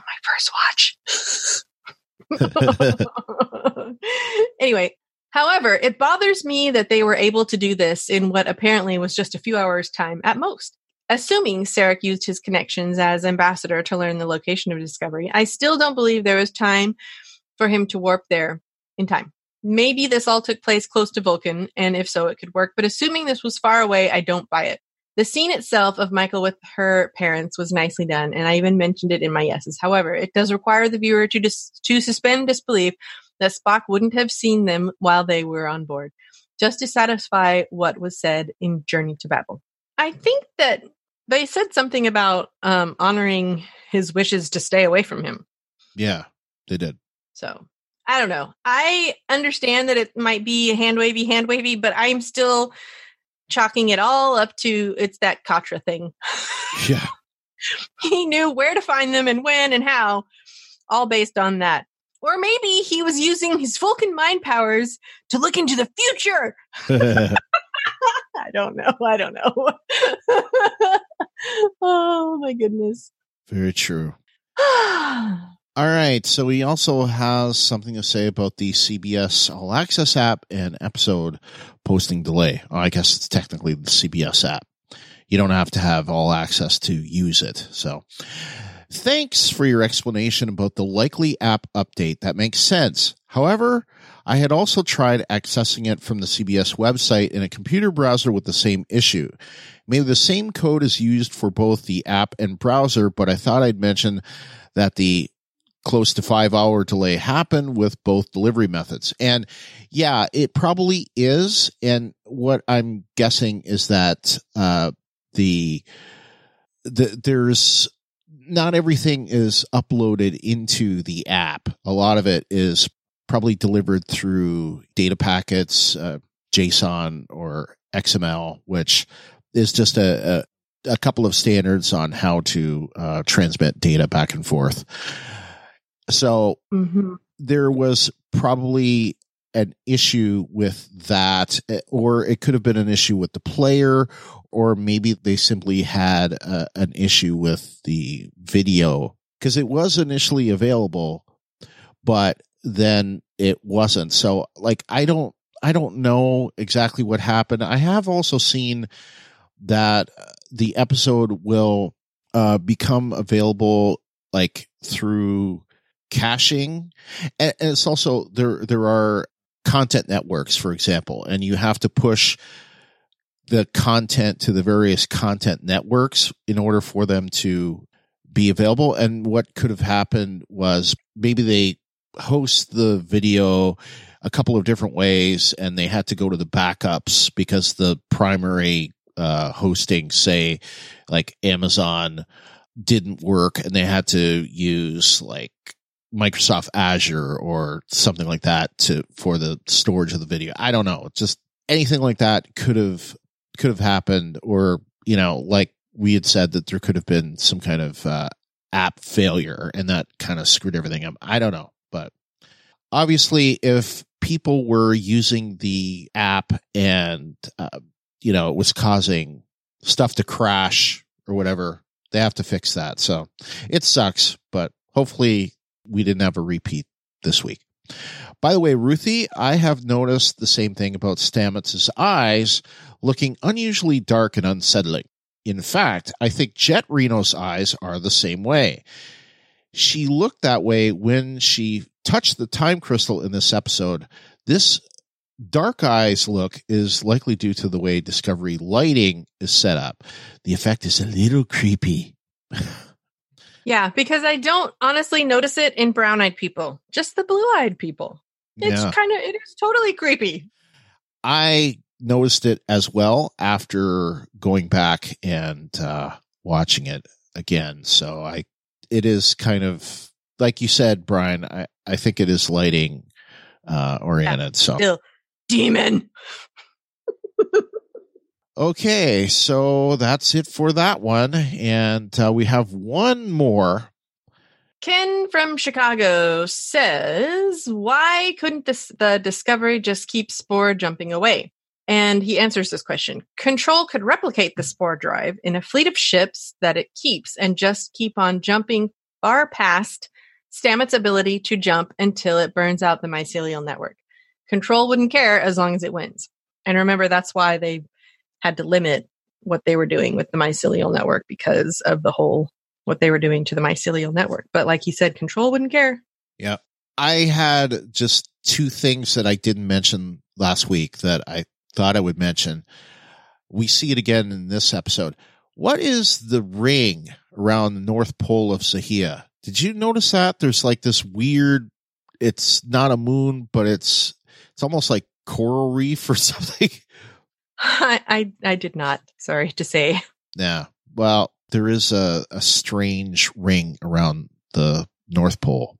my first watch. Anyway, however, it bothers me that they were able to do this in what apparently was just a few hours' time at most. assuming Sarek used his connections as ambassador to learn the location of Discovery, I still don't believe there was time for him to warp there in time. Maybe this all took place close to Vulcan, and if so, it could work. But assuming this was far away, I don't buy it. The scene itself of Michael with her parents was nicely done, and I even mentioned it in my yeses. However, it does require the viewer to suspend disbelief that Spock wouldn't have seen them while they were on board, just to satisfy what was said in Journey to Babel. I think that they said something about honoring his wishes to stay away from him. Yeah, they did. So, I don't know. I understand that it might be hand wavy, but I'm still chalking it all up to it's that Katra thing. Yeah. He knew where to find them and when and how, all based on that. Or maybe he was using his Vulcan mind powers to look into the future. I don't know. Oh, my goodness. Very true. All right. So he also has something to say about the CBS All Access app and episode posting delay. I guess it's technically the CBS app. You don't have to have all access to use it. So thanks for your explanation about the likely app update. That makes sense. However, I had also tried accessing it from the CBS website in a computer browser with the same issue. Maybe the same code is used for both the app and browser, but I thought I'd mention that the close to 5-hour delay happened with both delivery methods. And yeah, it probably is. And what I'm guessing is that there's not everything is uploaded into the app. A lot of it is probably delivered through data packets, JSON or XML, which is just a couple of standards on how to transmit data back and forth. So there was probably an issue with that, or it could have been an issue with the player, or maybe they simply had an issue with the video, because it was initially available, but then it wasn't. So like, I don't know exactly what happened. I have also seen that the episode will become available like through caching, and it's also there are content networks, for example, and you have to push the content to the various content networks in order for them to be available. And what could have happened was maybe they host the video a couple of different ways and they had to go to the backups because the primary hosting, say like Amazon, didn't work, and they had to use like Microsoft Azure or something like that for the storage of the video. I don't know. Just anything like that could have happened, or, you know, like we had said that there could have been some kind of app failure and that kind of screwed everything up. I don't know. But obviously if people were using the app and, you know, it was causing stuff to crash or whatever, they have to fix that. So it sucks, but hopefully we didn't have a repeat this week. By the way, Ruthie, I have noticed the same thing about Stamets' eyes looking unusually dark and unsettling. In fact, I think Jet Reno's eyes are the same way. She looked that way when she touched the time crystal in this episode. This dark eyes look is likely due to the way Discovery lighting is set up. The effect is a little creepy. Yeah, because I don't honestly notice it in brown-eyed people, just the blue-eyed people. It is totally creepy. I noticed it as well after going back and watching it again. So it is kind of, like you said, Brian, I think it is lighting oriented. Yeah, so still demon. Okay, so that's it for that one. And we have one more. Ken from Chicago says, why couldn't the Discovery just keep spore jumping away? And he answers this question. Control could replicate the spore drive in a fleet of ships that it keeps and just keep on jumping far past Stamets' ability to jump until it burns out the mycelial network. Control wouldn't care as long as it wins. And remember, that's why they had to limit what they were doing with the mycelial network because of what they were doing to the mycelial network. But like you said, Control wouldn't care. Yeah. I had just two things that I didn't mention last week that I thought I would mention. We see it again in this episode. What is the ring around the North Pole of Zahia? Did you notice that? There's like this weird, it's not a moon, but it's almost like coral reef or something. I did not. Sorry to say. Yeah. Well, there is a strange ring around the North Pole.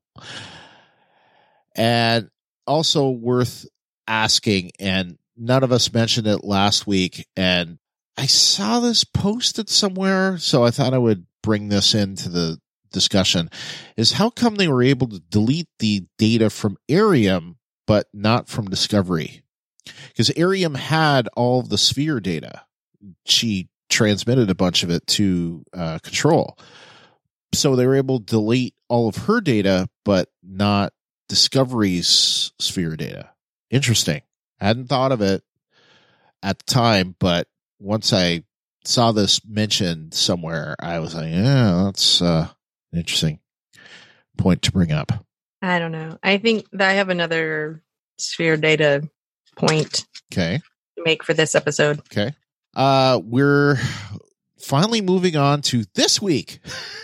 And also worth asking, and none of us mentioned it last week, and I saw this posted somewhere, so I thought I would bring this into the discussion, is how come they were able to delete the data from Arium, but not from Discovery? Because Arium had all of the sphere data. She transmitted a bunch of it to Control. So they were able to delete all of her data, but not Discovery's sphere data. Interesting. I hadn't thought of it at the time, but once I saw this mentioned somewhere, I was like, yeah, that's an interesting point to bring up. I don't know. I think that I have another sphere data point to make for this episode. Okay. We're finally moving on to this week.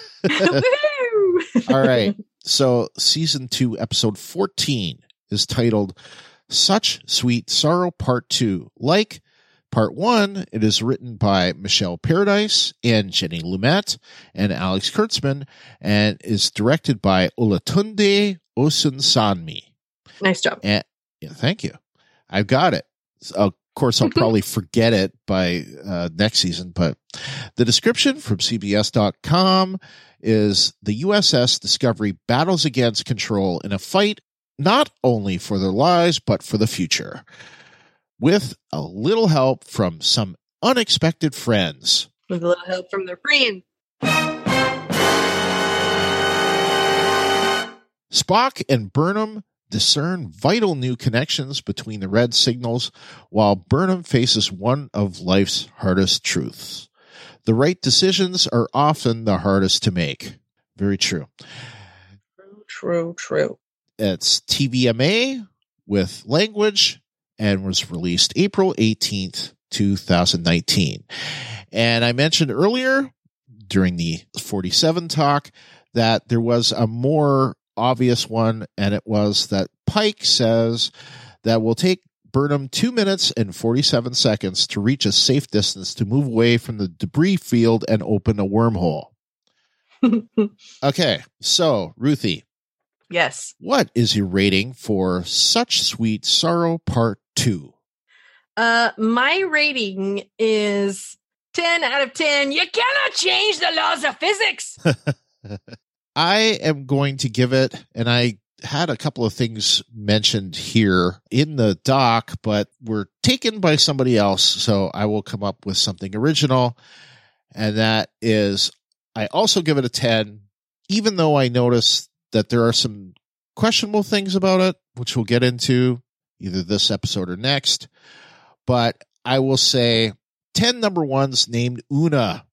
All right. So season 2, episode 14 is titled Such Sweet Sorrow Part 2. Like Part 1, it is written by Michelle Paradise and Jenny Lumet and Alex Kurtzman and is directed by Olatunde Osunsanmi. Nice job. And, yeah, thank you. I've got it. Of course, I'll probably forget it by next season, but the description from CBS.com is the USS Discovery battles against Control in a fight not only for their lives, but for the future, with a little help from some unexpected friends. With a little help from their friends. Spock and Burnham discern vital new connections between the red signals, while Burnham faces one of life's hardest truths. The right decisions are often the hardest to make. Very true. True. It's TVMA with language and was released April 18th, 2019. And I mentioned earlier during the 47 talk that there was a more obvious one, and it was that Pike says that will take Burnham 2 minutes and 47 seconds to reach a safe distance to move away from the debris field and open a wormhole. Okay, so Ruthie. Yes. What is your rating for Such Sweet Sorrow Part 2? My rating is 10 out of 10. You cannot change the laws of physics. I am going to give it, and I had a couple of things mentioned here in the doc, but were taken by somebody else, so I will come up with something original, and that is, I also give it a 10, even though I noticed that there are some questionable things about it, which we'll get into either this episode or next, but I will say 10 number ones named Una.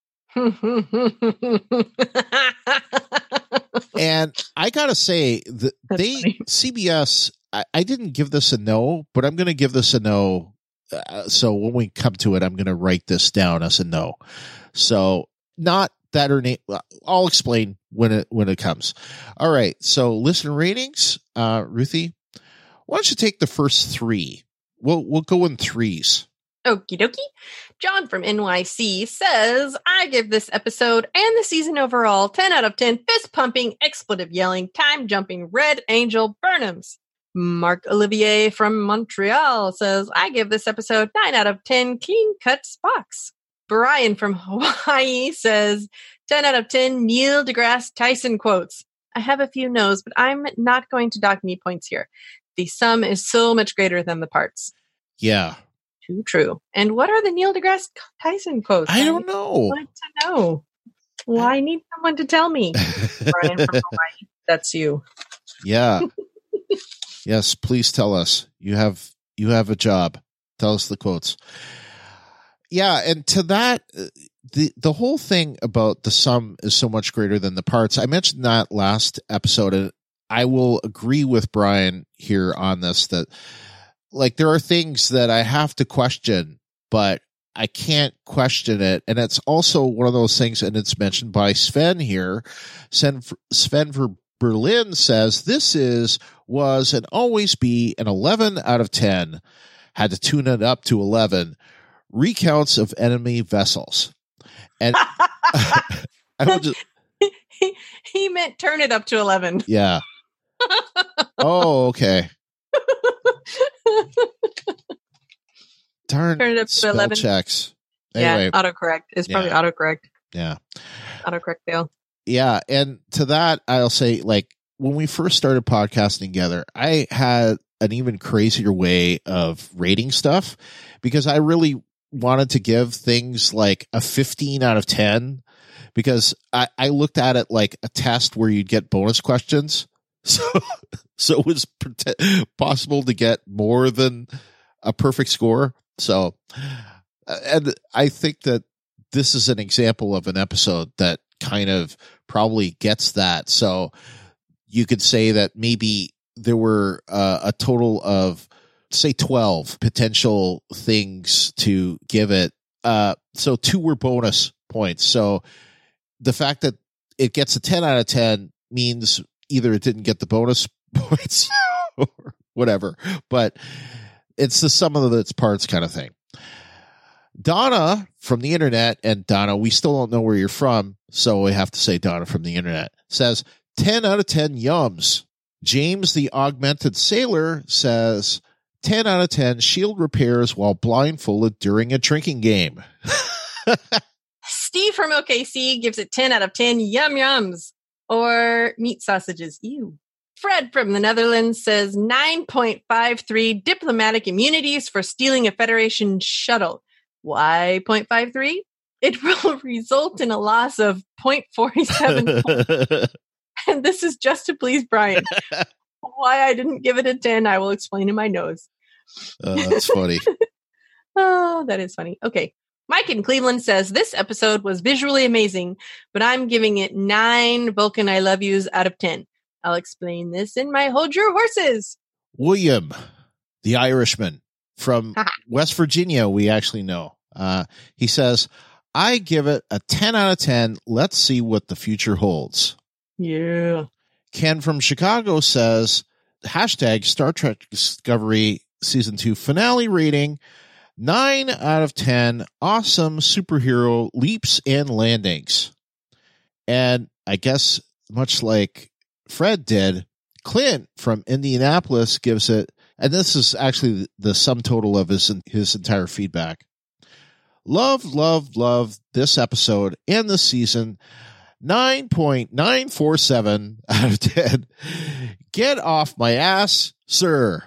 And I gotta say, CBS, I didn't give this a no, but I'm going to give this a no. So when we come to it, I'm going to write this down as a no. So not that her name. I'll explain when it comes. All right. So listener ratings, Ruthie, why don't you take the first 3? We'll go in 3s. Okie dokie. John from NYC says, I give this episode and the season overall 10 out of 10 fist pumping, expletive yelling, time jumping Red Angel Burnhams. Mark Olivier from Montreal says, I give this episode 9 out of 10 clean cut Spocks. Brian from Hawaii says, 10 out of 10 Neil deGrasse Tyson quotes. I have a few no's, but I'm not going to dock me points here. The sum is so much greater than the parts. Yeah. True. And what are the Neil deGrasse Tyson quotes? I don't know. I want to know. Well, I need someone to tell me. Brian from Hawaii, that's you. Yeah. Yes, please tell us. You have a job. Tell us the quotes. Yeah, and to that, the whole thing about the sum is so much greater than the parts. I mentioned that last episode, and I will agree with Brian here on this, that like there are things that I have to question, but I can't question it. And it's also one of those things, and it's mentioned by Sven here. Sven Berlin says, this was, and always be an 11 out of 10. Had to tune it up to 11. Recounts of enemy vessels. And I don't just. He meant turn it up to 11. Yeah. Oh, okay. Darn. Turn it up to 11. Checks. Anyway, yeah, autocorrect. It's probably autocorrect. Yeah. Autocorrect fail. Yeah. And to that, I'll say, like, when we first started podcasting together, I had an even crazier way of rating stuff because I really wanted to give things like a 15 out of 10 because I looked at it like a test where you'd get bonus questions. So it was possible to get more than a perfect score. So, and I think that this is an example of an episode that kind of probably gets that. So you could say that maybe there were a total of, say, 12 potential things to give it. So 2 were bonus points. So the fact that it gets a 10 out of 10 means either it didn't get the bonus points or whatever, but it's the sum of its parts kind of thing. Donna from the internet, and Donna, we still don't know where you're from, so we have to say Donna from the internet, says 10 out of 10 yums. James the Augmented Sailor says 10 out of 10 shield repairs while blindfolded during a drinking game. Steve from OKC gives it 10 out of 10 yum yums or meat sausages. Ew. Fred from the Netherlands says 9.53 diplomatic immunities for stealing a Federation shuttle. Why 0.53? It will result in a loss of 0.47. And this is just to please Brian. Why I didn't give it a 10, I will explain in my nose. That's funny. Oh, that is funny. Okay. Mike in Cleveland says, this episode was visually amazing, but I'm giving it 9 Vulcan I love yous out of 10. I'll explain this in my Hold Your Horses. William, the Irishman from West Virginia, we actually know. He says, I give it a 10 out of 10. Let's see what the future holds. Yeah. Ken from Chicago says, hashtag Star Trek Discovery Season 2 finale rating, 9 out of 10. Awesome superhero leaps and landings. And I guess much like Fred did, Clint from Indianapolis gives it, and this is actually the sum total of his entire feedback. Love this episode and this season. 9.947 out of 10. Get off my ass, sir.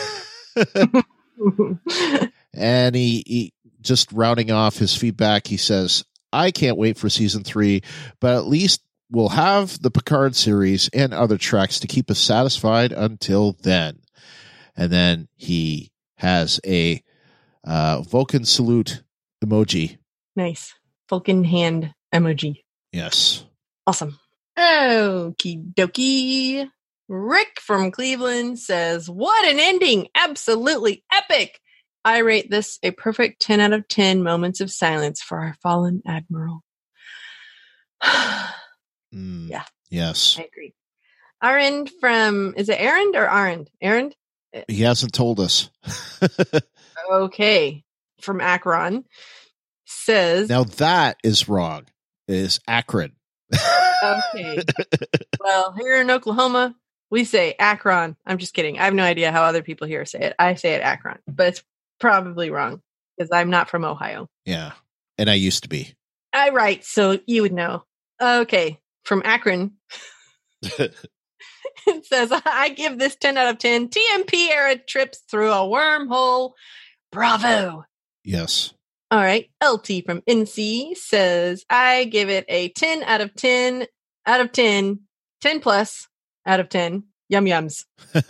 And he just rounding off his feedback, he says, I can't wait for season 3, but at least we'll have the Picard series and other treks to keep us satisfied until then. And then he has a Vulcan salute emoji. Nice. Vulcan hand emoji. Yes. Awesome. Okie dokie. Rick from Cleveland says, what an ending. Absolutely epic. I rate this a perfect 10 out of 10 moments of silence for our fallen admiral. Yeah. Yes. I agree. Arend from, is it Arend or Arend? Arend? He hasn't told us. Okay. From Akron says. Now that is wrong. It is Akron. Okay. Well, here in Oklahoma, we say Akron. I'm just kidding. I have no idea how other people here say it. I say it Akron, but it's probably wrong because I'm not from Ohio. Yeah. And I used to be. Right. So you would know. Okay. From Akron. It says, I give this 10 out of 10 TMP era trips through a wormhole. Bravo. Yes. All right. LT from NC says, I give it a 10 out of 10 out of 10, 10 plus out of 10. Yum yums.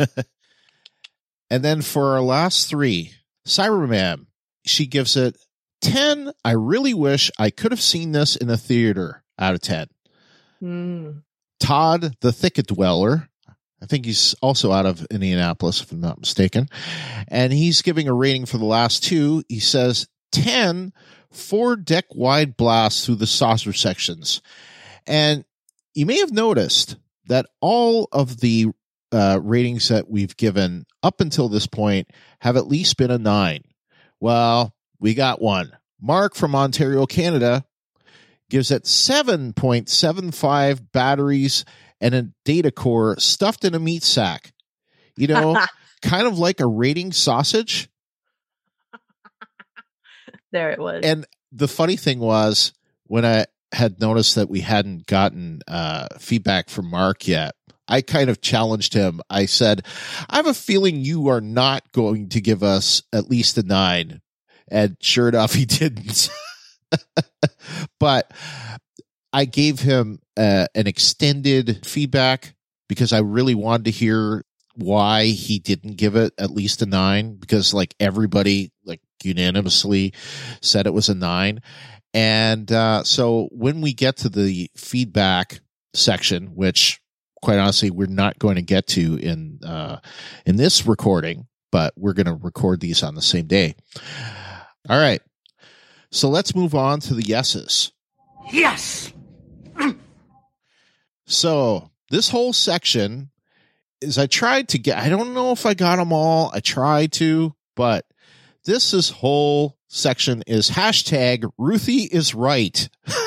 And then for our last 3, Cyberman, she gives it 10, I really wish I could have seen this in a theater, out of 10. Todd, the Thicket Dweller, I think he's also out of Indianapolis, if I'm not mistaken, and he's giving a rating for the last two. He says 10, 4-deck wide blasts through the saucer sections. And you may have noticed that all of the ratings that we've given up until this point have at least been a 9. Well, we got one. Mark from Ontario, Canada, gives it 7.75 batteries and a data core stuffed in a meat sack. You know, kind of like a rating sausage. There it was. And the funny thing was, when I had noticed that we hadn't gotten feedback from Mark yet, I kind of challenged him. I said, I have a feeling you are not going to give us at least a 9. And sure enough, he didn't. But I gave him an extended feedback because I really wanted to hear why he didn't give it at least a 9, because like everybody like unanimously said it was a 9. And so when we get to the feedback section, which quite honestly we're not going to get to in this recording, but we're going to record these on the same day. All right. So let's move on to the yeses. Yes. So this whole section is, I tried to get, I don't know if I got them all. I tried to, but this whole section is hashtag Ruthie is right.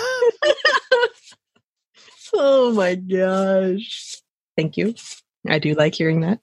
Oh my gosh. Thank you. I do like hearing that.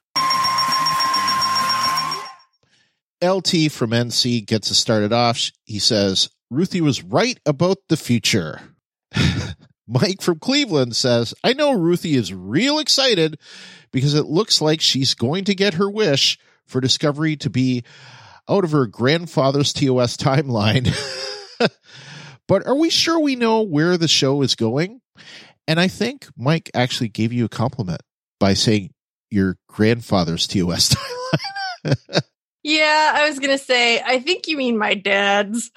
LT from NC gets us started off. He says, Ruthie was right about the future. Mike from Cleveland says, I know Ruthie is real excited because it looks like she's going to get her wish for Discovery to be out of her grandfather's TOS timeline. But are we sure we know where the show is going? And I think Mike actually gave you a compliment by saying your grandfather's TOS timeline. Yeah, I was going to say, I think you mean my dad's.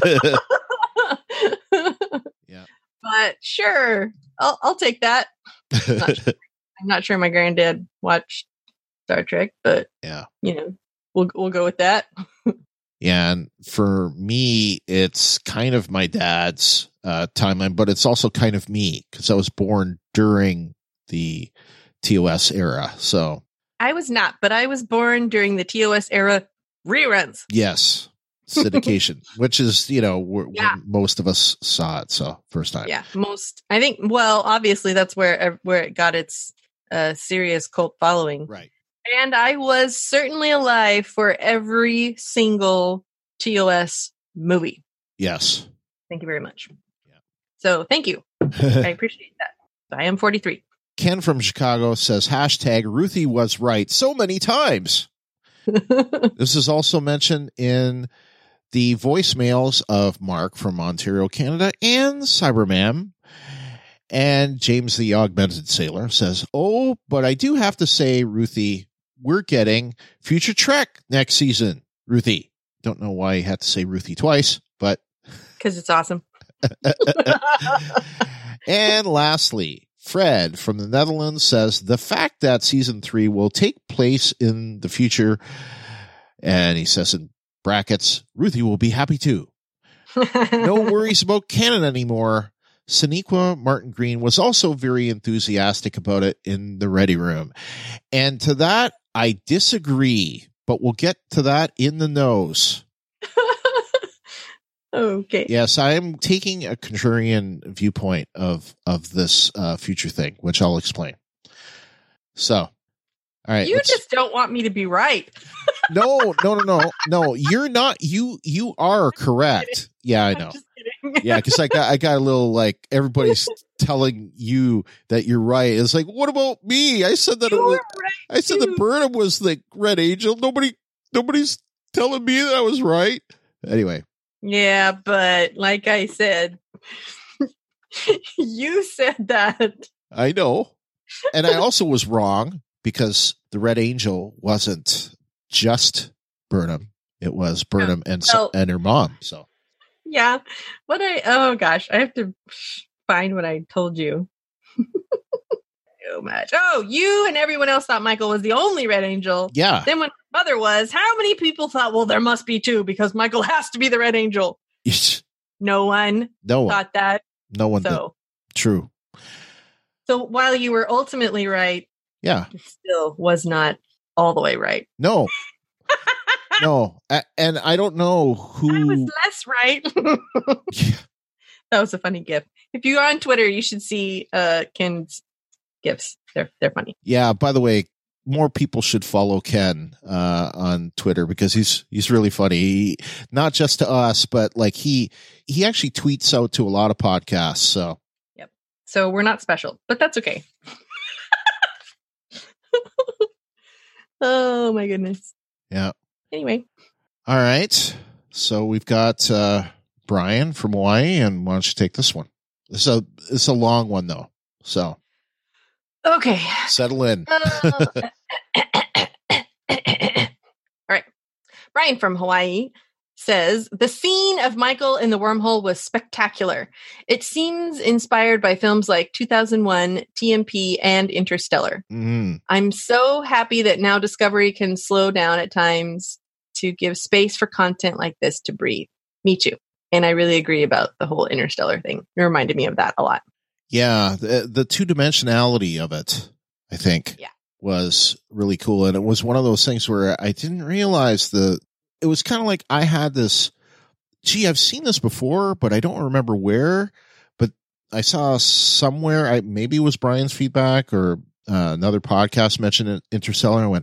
Yeah. But sure, I'll take that. I'm not sure my granddad watched Star Trek, but yeah, you know, we'll go with that. Yeah, and for me, it's kind of my dad's timeline, but it's also kind of me because I was born during the TOS era. So I was not, but I was born during the TOS era reruns. Yes, syndication, which is, you know, when most of us saw it. So first time. Yeah, most. I think. Well, obviously, that's where it got its serious cult following. Right. And I was certainly alive for every single TOS movie. Yes. Thank you very much. Yeah. So thank you. I appreciate that. I am 43. Ken from Chicago says, hashtag Ruthie was right so many times. This is also mentioned in the voicemails of Mark from Ontario, Canada, and Cyberman. And James the Augmented Sailor says, oh, but I do have to say, Ruthie, we're getting Future Trek next season. Ruthie. Don't know why you had to say Ruthie twice, but. Because it's awesome. And lastly, Fred from the Netherlands says, the fact that season 3 will take place in the future, and he says in brackets, Ruthie will be happy too. No worries about canon anymore. Sonequa Martin Green was also very enthusiastic about it in the Ready Room. And to that, I disagree, but we'll get to that in the nose. Okay. Yes, I am taking a contrarian viewpoint of this future thing, which I'll explain. So, all right. You just don't want me to be right. No. You're not. You are correct. Yeah, I know. Yeah, because I got a little like everybody's telling you that you're right. It's like, what about me? I said that I said that Burnham was the Red Angel. Nobody's telling me that I was right. Anyway. Yeah, but like I said, you said that. I know. And I also was wrong because the Red Angel wasn't just Burnham. It was Burnham and her mom. So Yeah. Oh gosh, I have to find what I told you. So much. Oh, you and everyone else thought Michael was the only Red Angel. Yeah. Then when Mother was, how many people thought, well, there must be two because Michael has to be the Red Angel? No one thought that. No one did. True. So while you were ultimately right, yeah, it still was not all the way right. No. No. And I don't know who. I was less right. Yeah. That was a funny gif. If you're on Twitter, you should see Ken's gifs. They're funny. Yeah. By the way, more people should follow Ken on Twitter because he's really funny. Not just to us, but like he actually tweets out to a lot of podcasts. So yep. So we're not special, but that's okay. Oh my goodness. Yeah. Anyway. All right. So we've got Brian from Hawaii, and why don't you take this one? It's a long one though. So okay. Settle in. All right. Brian from Hawaii says, the scene of Michael in the wormhole was spectacular. It seems inspired by films like 2001, TMP, and Interstellar. Mm. I'm so happy that now Discovery can slow down at times to give space for content like this to breathe. Me too. And I really agree about the whole Interstellar thing. It reminded me of that a lot. Yeah, the two-dimensionality of it, I think, was really cool. And it was one of those things where I didn't realize it was kind of like I had this, I've seen this before, but I don't remember where. But I saw somewhere, maybe it was Brian's feedback or another podcast mentioned Interstellar. I went,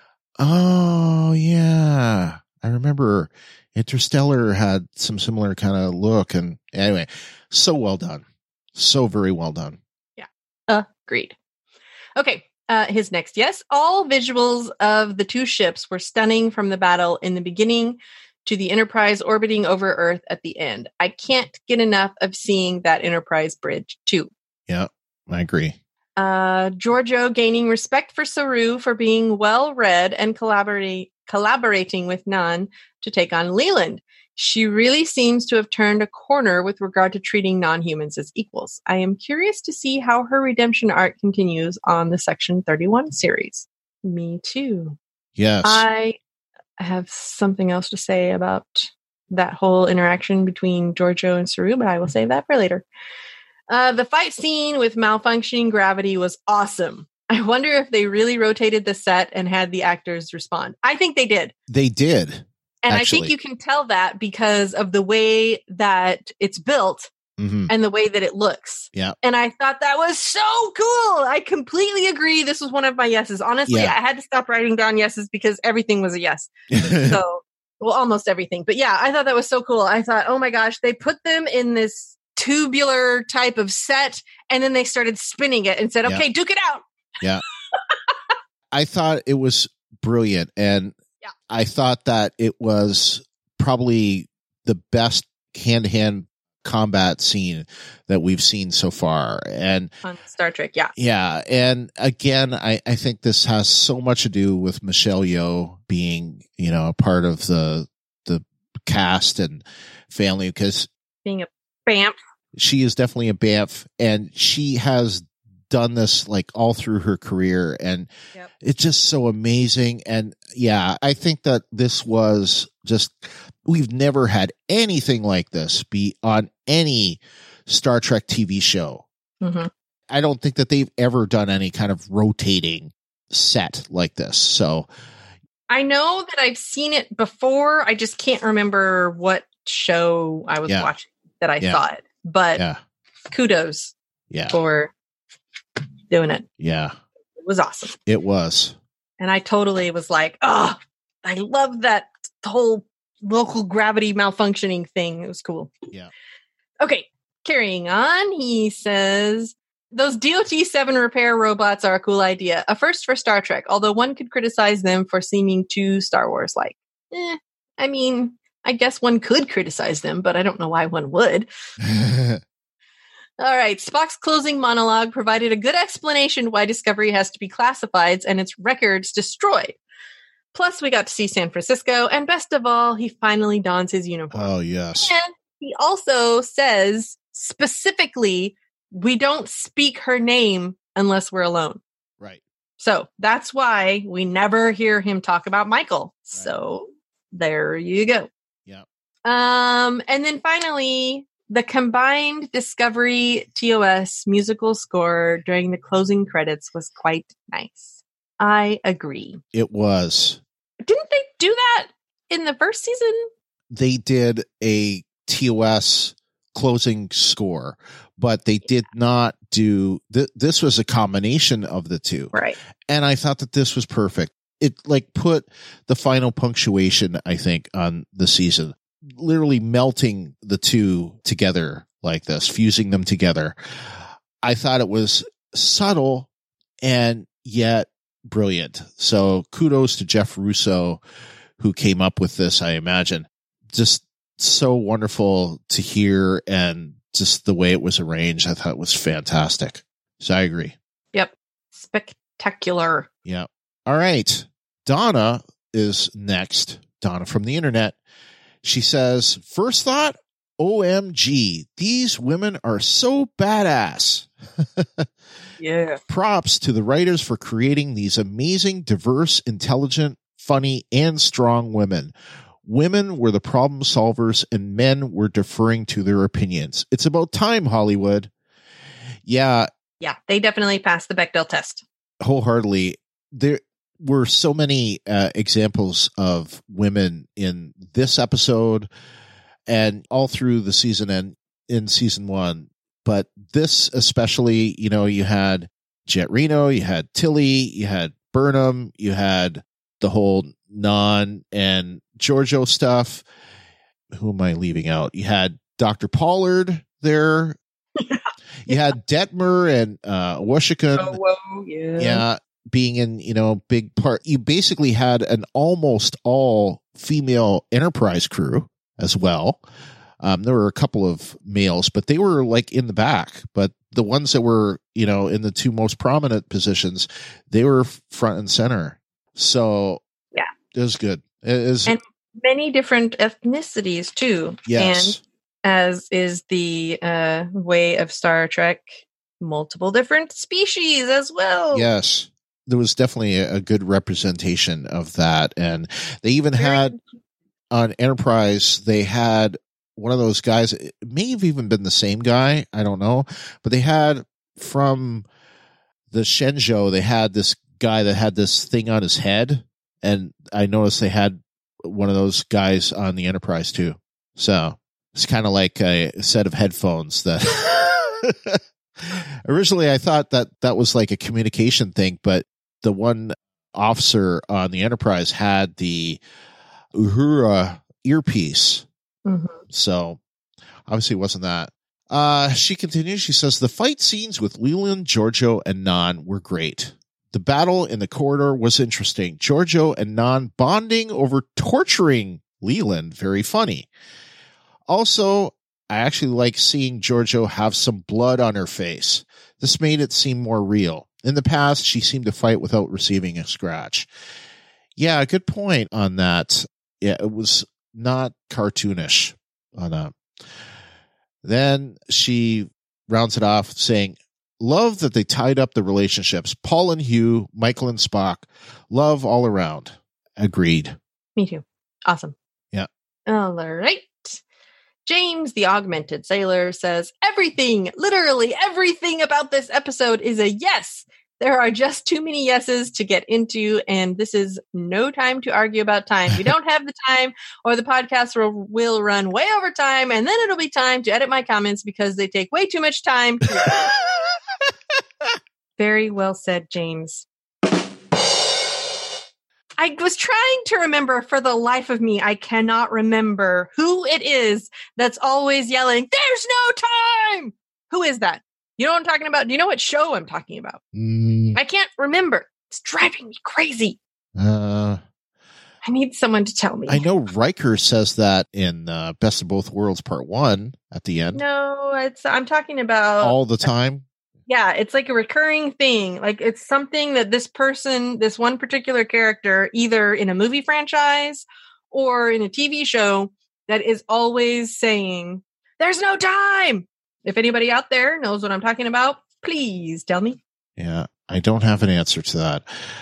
oh, yeah, I remember Interstellar had some similar kind of look. And anyway, so well done. So very well done. Yeah. Agreed. Okay. His next. Yes. All visuals of the two ships were stunning from the battle in the beginning to the Enterprise orbiting over Earth at the end. I can't get enough of seeing that Enterprise bridge too. Yeah, I agree. Giorgio gaining respect for Saru for being well read and collaborating with Nan to take on Leland. She really seems to have turned a corner with regard to treating non-humans as equals. I am curious to see how her redemption arc continues on the Section 31 series. Me too. Yes. I have something else to say about that whole interaction between Giorgio and Saru, but I will save that for later. The fight scene with malfunctioning gravity was awesome. I wonder if they really rotated the set and had the actors respond. I think they did. They did. And actually. I think you can tell that because of the way that it's built and the way that it looks. Yeah. And I thought that was so cool. I completely agree. This was one of my yeses. Honestly, I had to stop writing down yeses because everything was a yes. So, well, almost everything. But yeah, I thought that was so cool. I thought, oh my gosh, they put them in this tubular type of set and then they started spinning it and said, okay, duke it out. Yeah. I thought it was brilliant. And I thought that it was probably the best hand-to-hand combat scene that we've seen so far. And on Star Trek, yeah. Yeah. And again, I think this has so much to do with Michelle Yeoh being, a part of the cast and family, because being a BAMF. She is definitely a BAMF, and she has done this like all through her career, and it's just so amazing. And yeah, I think that this was just, we've never had anything like this be on any Star Trek TV show. Mm-hmm. I don't think that they've ever done any kind of rotating set like this. So I know that I've seen it before. I just can't remember what show I was watching that I saw it, but kudos for doing it. Yeah. It was awesome. It was. And I totally was like, oh, I love that whole local gravity malfunctioning thing. It was cool. Yeah. Okay. Carrying on. He says, those DOT-7 repair robots are a cool idea. A first for Star Trek, although one could criticize them for seeming too Star Wars-like. I mean, I guess one could criticize them, but I don't know why one would. All right. Spock's closing monologue provided a good explanation why Discovery has to be classified and its records destroyed. Plus, we got to see San Francisco, and best of all, he finally dons his uniform. Oh, yes. And he also says specifically, we don't speak her name unless we're alone. Right. So that's why we never hear him talk about Michael. Right. So there you go. Yeah. And then finally, the combined Discovery TOS musical score during the closing credits was quite nice. I agree. It was. Didn't they do that in the first season? They did a TOS closing score, but they did not do this was a combination of the two. Right. And I thought that this was perfect. It like put the final punctuation, I think, on the season, literally melting the two together like this, fusing them together. I thought it was subtle and yet brilliant. So kudos to Jeff Russo, who came up with this, I imagine. Just so wonderful to hear, and just the way it was arranged, I thought it was fantastic. So I agree. Yep. Spectacular. Yeah. All right. Donna is next. Donna from the internet. She says, first thought, OMG, these women are so badass. Yeah. Props to the writers for creating these amazing, diverse, intelligent, funny, and strong women. Women were the problem solvers and men were deferring to their opinions. It's about time, Hollywood. Yeah. Yeah, they definitely passed the Bechdel test. Wholeheartedly. There were so many examples of women in this episode and all through the season and in season one. But this especially, you know, you had Jet Reno, you had Tilly, you had Burnham, you had the whole Non and Giorgio stuff. Who am I leaving out? You had Dr. Pollard there. You had Detmer and Washington. Yeah, being in, you know, big part. You basically had an almost all female Enterprise crew as well. There were a couple of males, but they were like in the back. But the ones that were, you know, in the two most prominent positions, they were front and center. So yeah, it was good. It is, and many different ethnicities too. Yes. And as is the way of Star Trek, multiple different species as well. Yes. There was definitely a good representation of that. And they even had on Enterprise, they had one of those guys, it may have even been the same guy, I don't know, but they had from the Shenzhou, they had this guy that had this thing on his head, and I noticed they had one of those guys on the Enterprise too. So it's kind of like a set of headphones that originally I thought that was like a communication thing, but the one officer on the Enterprise had the Uhura earpiece. Mm-hmm. So obviously it wasn't that. She continues. She says, the fight scenes with Leland, Giorgio, and Non were great. The battle in the corridor was interesting. Giorgio and Non bonding over torturing Leland. Very funny. Also, I actually like seeing Giorgio have some blood on her face. This made it seem more real. In the past, she seemed to fight without receiving a scratch. Yeah, good point on that. Yeah, it was not cartoonish on that. Then she rounds it off saying, love that they tied up the relationships. Paul and Hugh, Michael and Spock, love all around. Agreed. Me too. Awesome. Yeah. All right. James, the augmented sailor, says, everything, literally everything about this episode is a yes. There are just too many yeses to get into, and this is no time to argue about time. We don't have the time, or the podcast will run way over time, and then it'll be time to edit my comments because they take way too much time. Very well said, James. I was trying to remember for the life of me. I cannot remember who it is that's always yelling, there's no time! Who is that? You know what I'm talking about? Do you know what show I'm talking about? I can't remember. It's driving me crazy. I need someone to tell me. I know Riker says that in Best of Both Worlds Part 1 at the end. No, I'm talking about... all the time? Yeah, it's like a recurring thing. Like it's something that this person, this one particular character, either in a movie franchise or in a TV show, that is always saying, There's no time. If anybody out there knows what I'm talking about, please tell me. Yeah, I don't have an answer to that.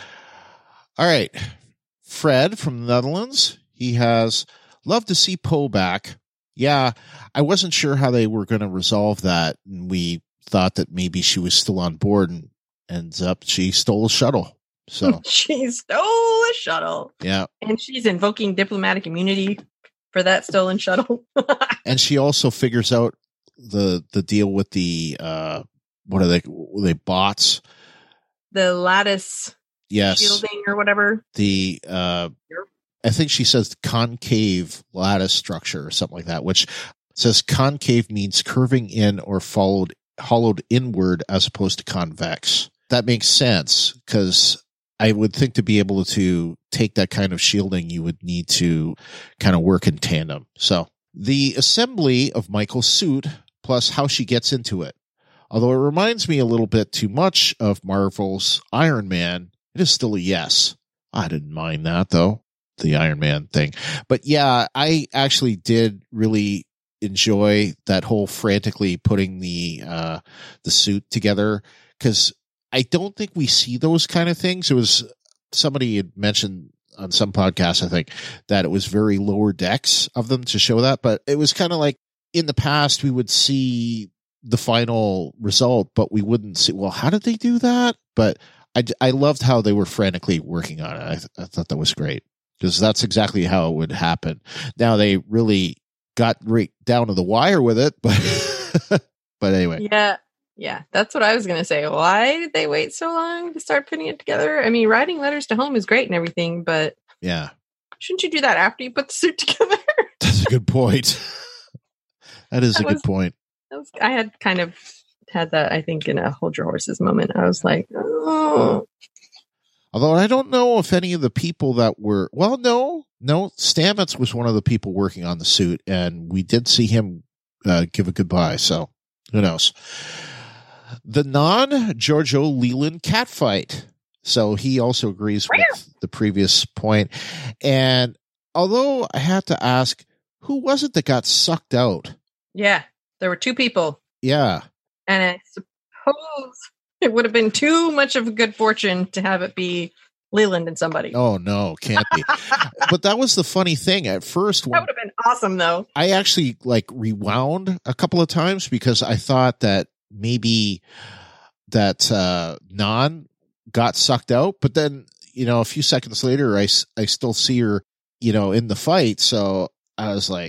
All right. Fred from the Netherlands. He has loved to see Poe back. Yeah, I wasn't sure how they were going to resolve that. And we thought that maybe she was still on board, and ends up she stole a shuttle. So she stole a shuttle. Yeah. And she's invoking diplomatic immunity for that stolen shuttle. And she also figures out the deal with the what are they bots? The lattice shielding or whatever. The I think she says concave lattice structure or something like that, which says concave means curving in or hollowed inward as opposed to convex. That makes sense, because I would think to be able to take that kind of shielding, you would need to kind of work in tandem. So the assembly of Michael's suit plus how she gets into it. Although it reminds me a little bit too much of Marvel's Iron Man, it is still a yes. I didn't mind that, though, the Iron Man thing. But yeah, I actually did really enjoy that whole frantically putting the suit together, because I don't think we see those kind of things. It was somebody had mentioned on some podcasts, I think, that it was very lower decks of them to show that, but it was kind of like in the past we would see the final result, but we wouldn't see, well, how did they do that? But I loved how they were frantically working on it. I thought that was great, because that's exactly how it would happen. Now they really got right down to the wire with it, but but anyway. Yeah, that's what I was going to say. Why did they wait so long to start putting it together? I mean, writing letters to home is great and everything, but yeah, shouldn't you do that after you put the suit together? That's a good point. That is a good point. I had kind of had that, I think, in a Hold Your Horses moment. I was like, oh. Although I don't know if any of the people that were, well, no, Stamets was one of the people working on the suit, and we did see him give a goodbye. So who knows? The non-Giorgio Leland catfight. So he also agrees with the previous point. And although I had to ask, who was it that got sucked out? Yeah, there were two people. Yeah. And I suppose it would have been too much of a good fortune to have it be Leland and somebody. Oh, no, can't be. But that was the funny thing. At first, that would have been awesome, though. I actually rewound a couple of times, because I thought that maybe that Non got sucked out. But then, a few seconds later, I still see her, in the fight. So I was like,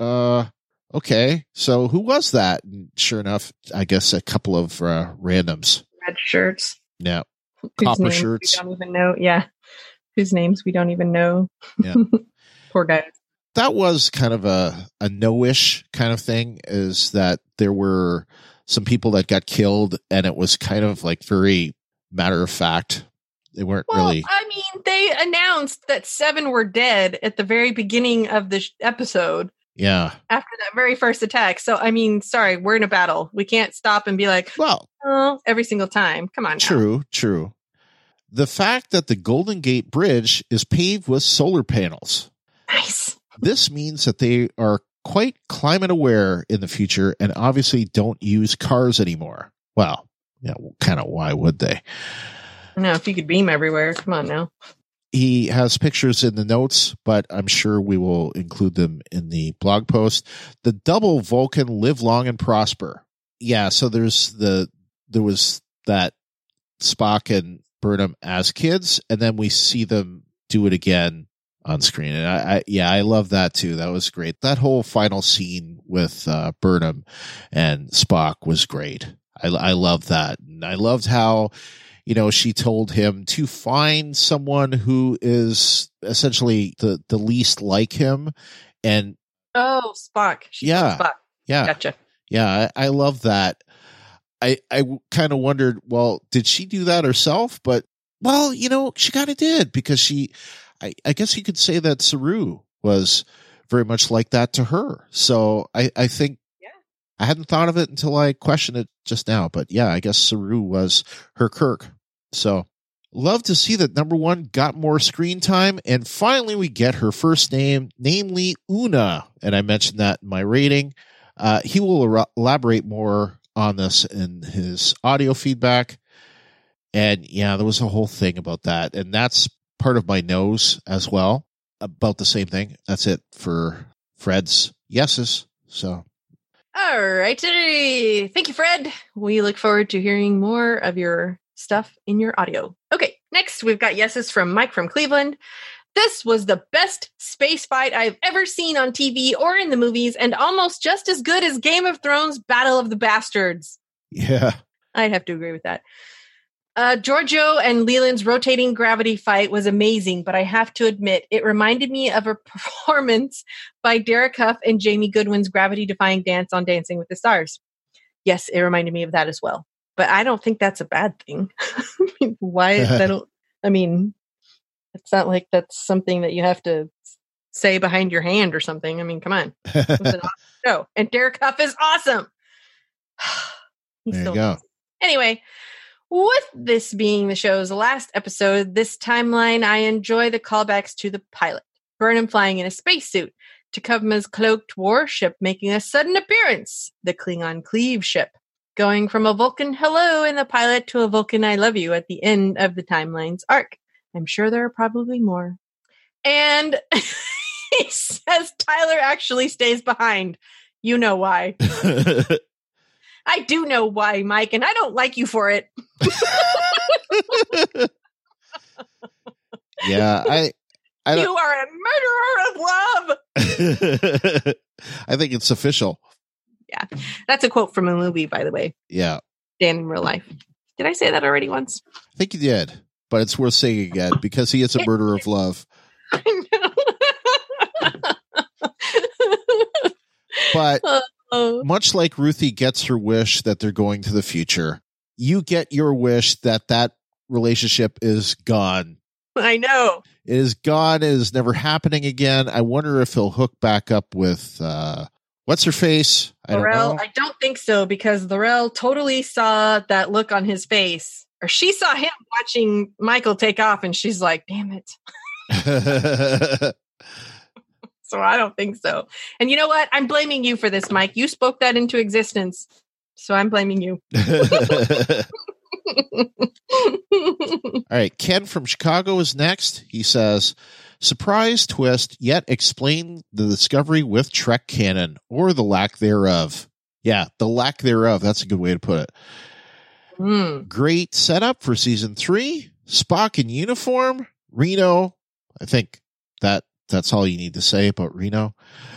okay, so who was that? And sure enough, I guess a couple of randoms. Red shirts. Yeah. Copper shirts. We don't even know. Yeah. Whose names we don't even know. Yeah. Poor guys. That was kind of a no-ish kind of thing, is that there were some people that got killed, and it was kind of like very matter of fact. They weren't really. I mean, they announced that 7 were dead at the very beginning of the episode. Yeah. After that very first attack. So, I mean, sorry, we're in a battle. We can't stop and be like, every single time. Come on now. True. The fact that the Golden Gate Bridge is paved with solar panels. Nice. This means that they are quite climate aware in the future, and obviously don't use cars anymore. Well, yeah, kind of why would they? No, if you could beam everywhere. Come on now. He has pictures in the notes, but I'm sure we will include them in the blog post. The double Vulcan live long and prosper. Yeah, so there was that Spock and Burnham as kids, and then we see them do it again on screen. And I love that too. That was great. That whole final scene with Burnham and Spock was great. I love that. And I loved how, she told him to find someone who is essentially the least like him. And Spock. Spock. Yeah. Gotcha. Yeah. I love that. I kind of wondered, well, did she do that herself? But, well, she kind of did, because I guess you could say that Saru was very much like that to her. So I think, I hadn't thought of it until I questioned it just now, but yeah, I guess Saru was her Kirk. So love to see that number 1 got more screen time. And finally we get her first name, namely Una. And I mentioned that in my rating. He will elaborate more on this in his audio feedback. And yeah, there was a whole thing about that. And that's part of my nose as well, about the same thing. That's it for Fred's yeses. So. All right. Thank you, Fred. We look forward to hearing more of your stuff in your audio. Okay. Next, we've got yeses from Mike from Cleveland. This was the best space fight I've ever seen on TV or in the movies, and almost just as good as Game of Thrones' Battle of the Bastards. Yeah. I'd have to agree with that. Giorgio and Leland's rotating gravity fight was amazing, but I have to admit, it reminded me of a performance by Derek Huff and Jamie Goodwin's gravity-defying dance on Dancing with the Stars. Yes, it reminded me of that as well. But I don't think that's a bad thing. It's not like that's something that you have to say behind your hand or something. I mean, come on. It was an awesome show. And Derek Huff is awesome. There you go. Anyway, with this being the show's last episode, this timeline, I enjoy the callbacks to the pilot. Burnham flying in a spacesuit, T'Kuvma's cloaked warship making a sudden appearance, the Klingon Cleave ship, going from a Vulcan hello in the pilot to a Vulcan I love you at the end of the timeline's arc. I'm sure there are probably more. And he says Tyler actually stays behind. You know why. I do know why, Mike, and I don't like you for it. Yeah, I you are a murderer of love. I think it's official. Yeah, that's a quote from a movie, by the way. Yeah. Dan in real life. Did I say that already once? I think you did, but it's worth saying again because he is a murderer of love. I know. But much like Ruthie gets her wish that they're going to the future, you get your wish that that relationship is gone. I know. It is gone. It is never happening again. I wonder if he'll hook back up with, what's her face? Laurel, I don't think so, because Laurel totally saw that look on his face. Or she saw him watching Michael take off, and she's like, damn it. So I don't think so. And you know what? I'm blaming you for this, Mike. You spoke that into existence. So I'm blaming you. All right. Ken from Chicago is next. He says, surprise twist, yet explain the discovery with Trek canon or the lack thereof. Yeah, the lack thereof. That's a good way to put it. Great setup for season 3. Spock in uniform. Reno. I think that's all you need to say about Reno.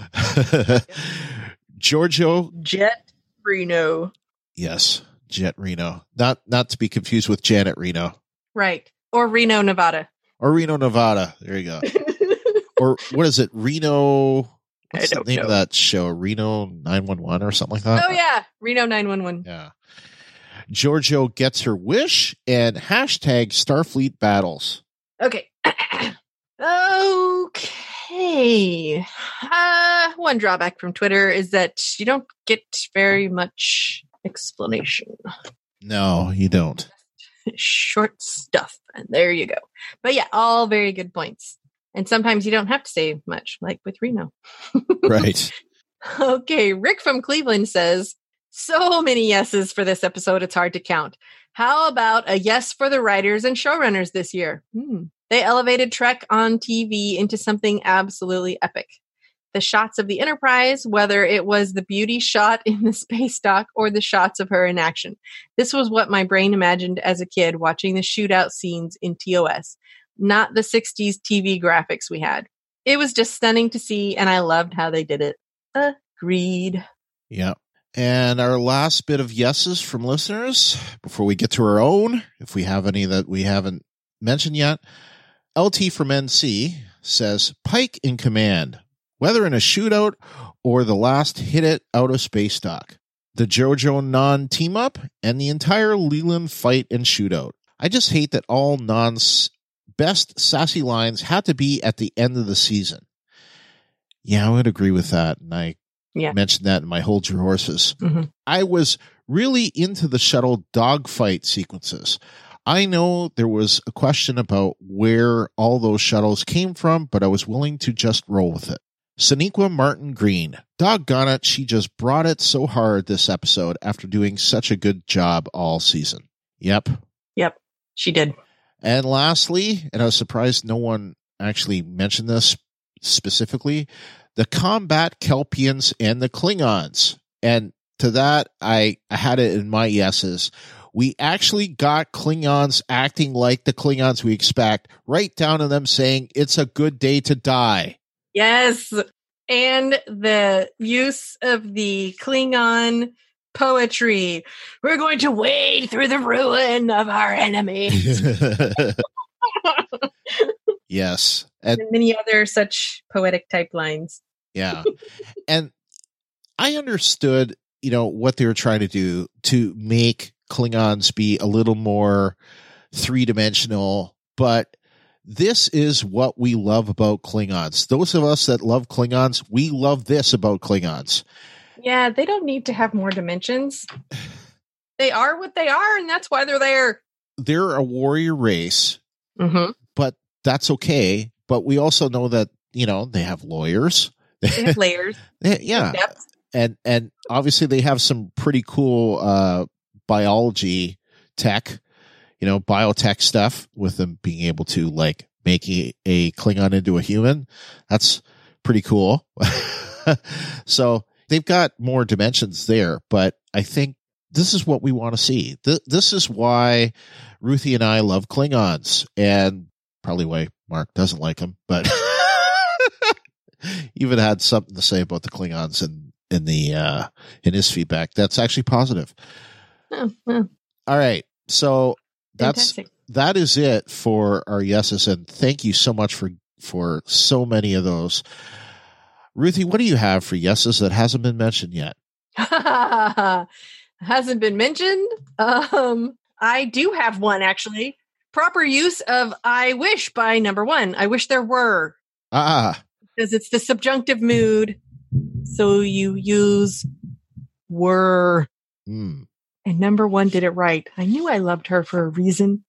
Giorgio. Jet Reno. Yes, Jet Reno. Not to be confused with Janet Reno. Right. Or Reno, Nevada. Or Reno, Nevada. There you go. Or what is it? Reno. What's the name of that show? Reno 911 or something like that? Oh, yeah. Reno 911. Yeah. Giorgio gets her wish and hashtag Starfleet battles. Okay. Okay. One drawback from Twitter is that you don't get very much explanation. No, you don't. Short stuff. And there you go. But yeah, all very good points. And sometimes you don't have to say much, like with Reno. Right. Okay. Rick from Cleveland says, so many yeses for this episode, it's hard to count. How about a yes for the writers and showrunners this year? They elevated Trek on TV into something absolutely epic. The shots of the Enterprise, whether it was the beauty shot in the space dock or the shots of her in action. This was what my brain imagined as a kid watching the shootout scenes in TOS, not the 60s TV graphics we had. It was just stunning to see, and I loved how they did it. Agreed. Yeah. And our last bit of yeses from listeners before we get to our own, if we have any that we haven't mentioned yet. LT from NC says, Pike in command, whether in a shootout or the last hit it out of space dock. The Giorgio Non team up and the entire Leland fight and shootout. I just hate that all Non's best sassy lines had to be at the end of the season. Yeah, I would agree with that. And I mentioned that in my Hold Your Horses. Mm-hmm. I was really into the shuttle dogfight sequences. I know there was a question about where all those shuttles came from, but I was willing to just roll with it. Sonequa Martin Green. Doggone it, she just brought it so hard this episode after doing such a good job all season. Yep, she did. And lastly, and I was surprised no one actually mentioned this specifically, the combat Kelpians and the Klingons. And to that, I had it in my yeses. We actually got Klingons acting like the Klingons we expect, right down to them saying, it's a good day to die. Yes. And the use of the Klingon poetry. We're going to wade through the ruin of our enemy. Yes. And many other such poetic type lines. Yeah. And I understood, what they were trying to do to make Klingons be a little more three-dimensional, but this is what we love about Klingons. Those of us that love Klingons, we love this about Klingons. Yeah, they don't need to have more dimensions. They are what they are, and that's why they're there. They're a warrior race, but that's okay. But we also know that, they have lawyers. They have layers. Yeah. And obviously they have some pretty cool biology tech, biotech stuff with them being able to make a Klingon into a human. That's pretty cool. So they've got more dimensions there, but I think this is what we want to see. This is why Ruthie and I love Klingons, and probably why Mark doesn't like them, but even had something to say about the Klingons in his feedback. That's actually positive. Oh. All right. So Fantastic. that is it for our yeses, and thank you so much for so many of those. Ruthie, what do you have for yeses that hasn't been mentioned yet? Hasn't been mentioned? I do have one, actually. Proper use of I wish by number one. I wish there were. Because it's the subjunctive mood. So you use were. And number one did it right. I knew I loved her for a reason.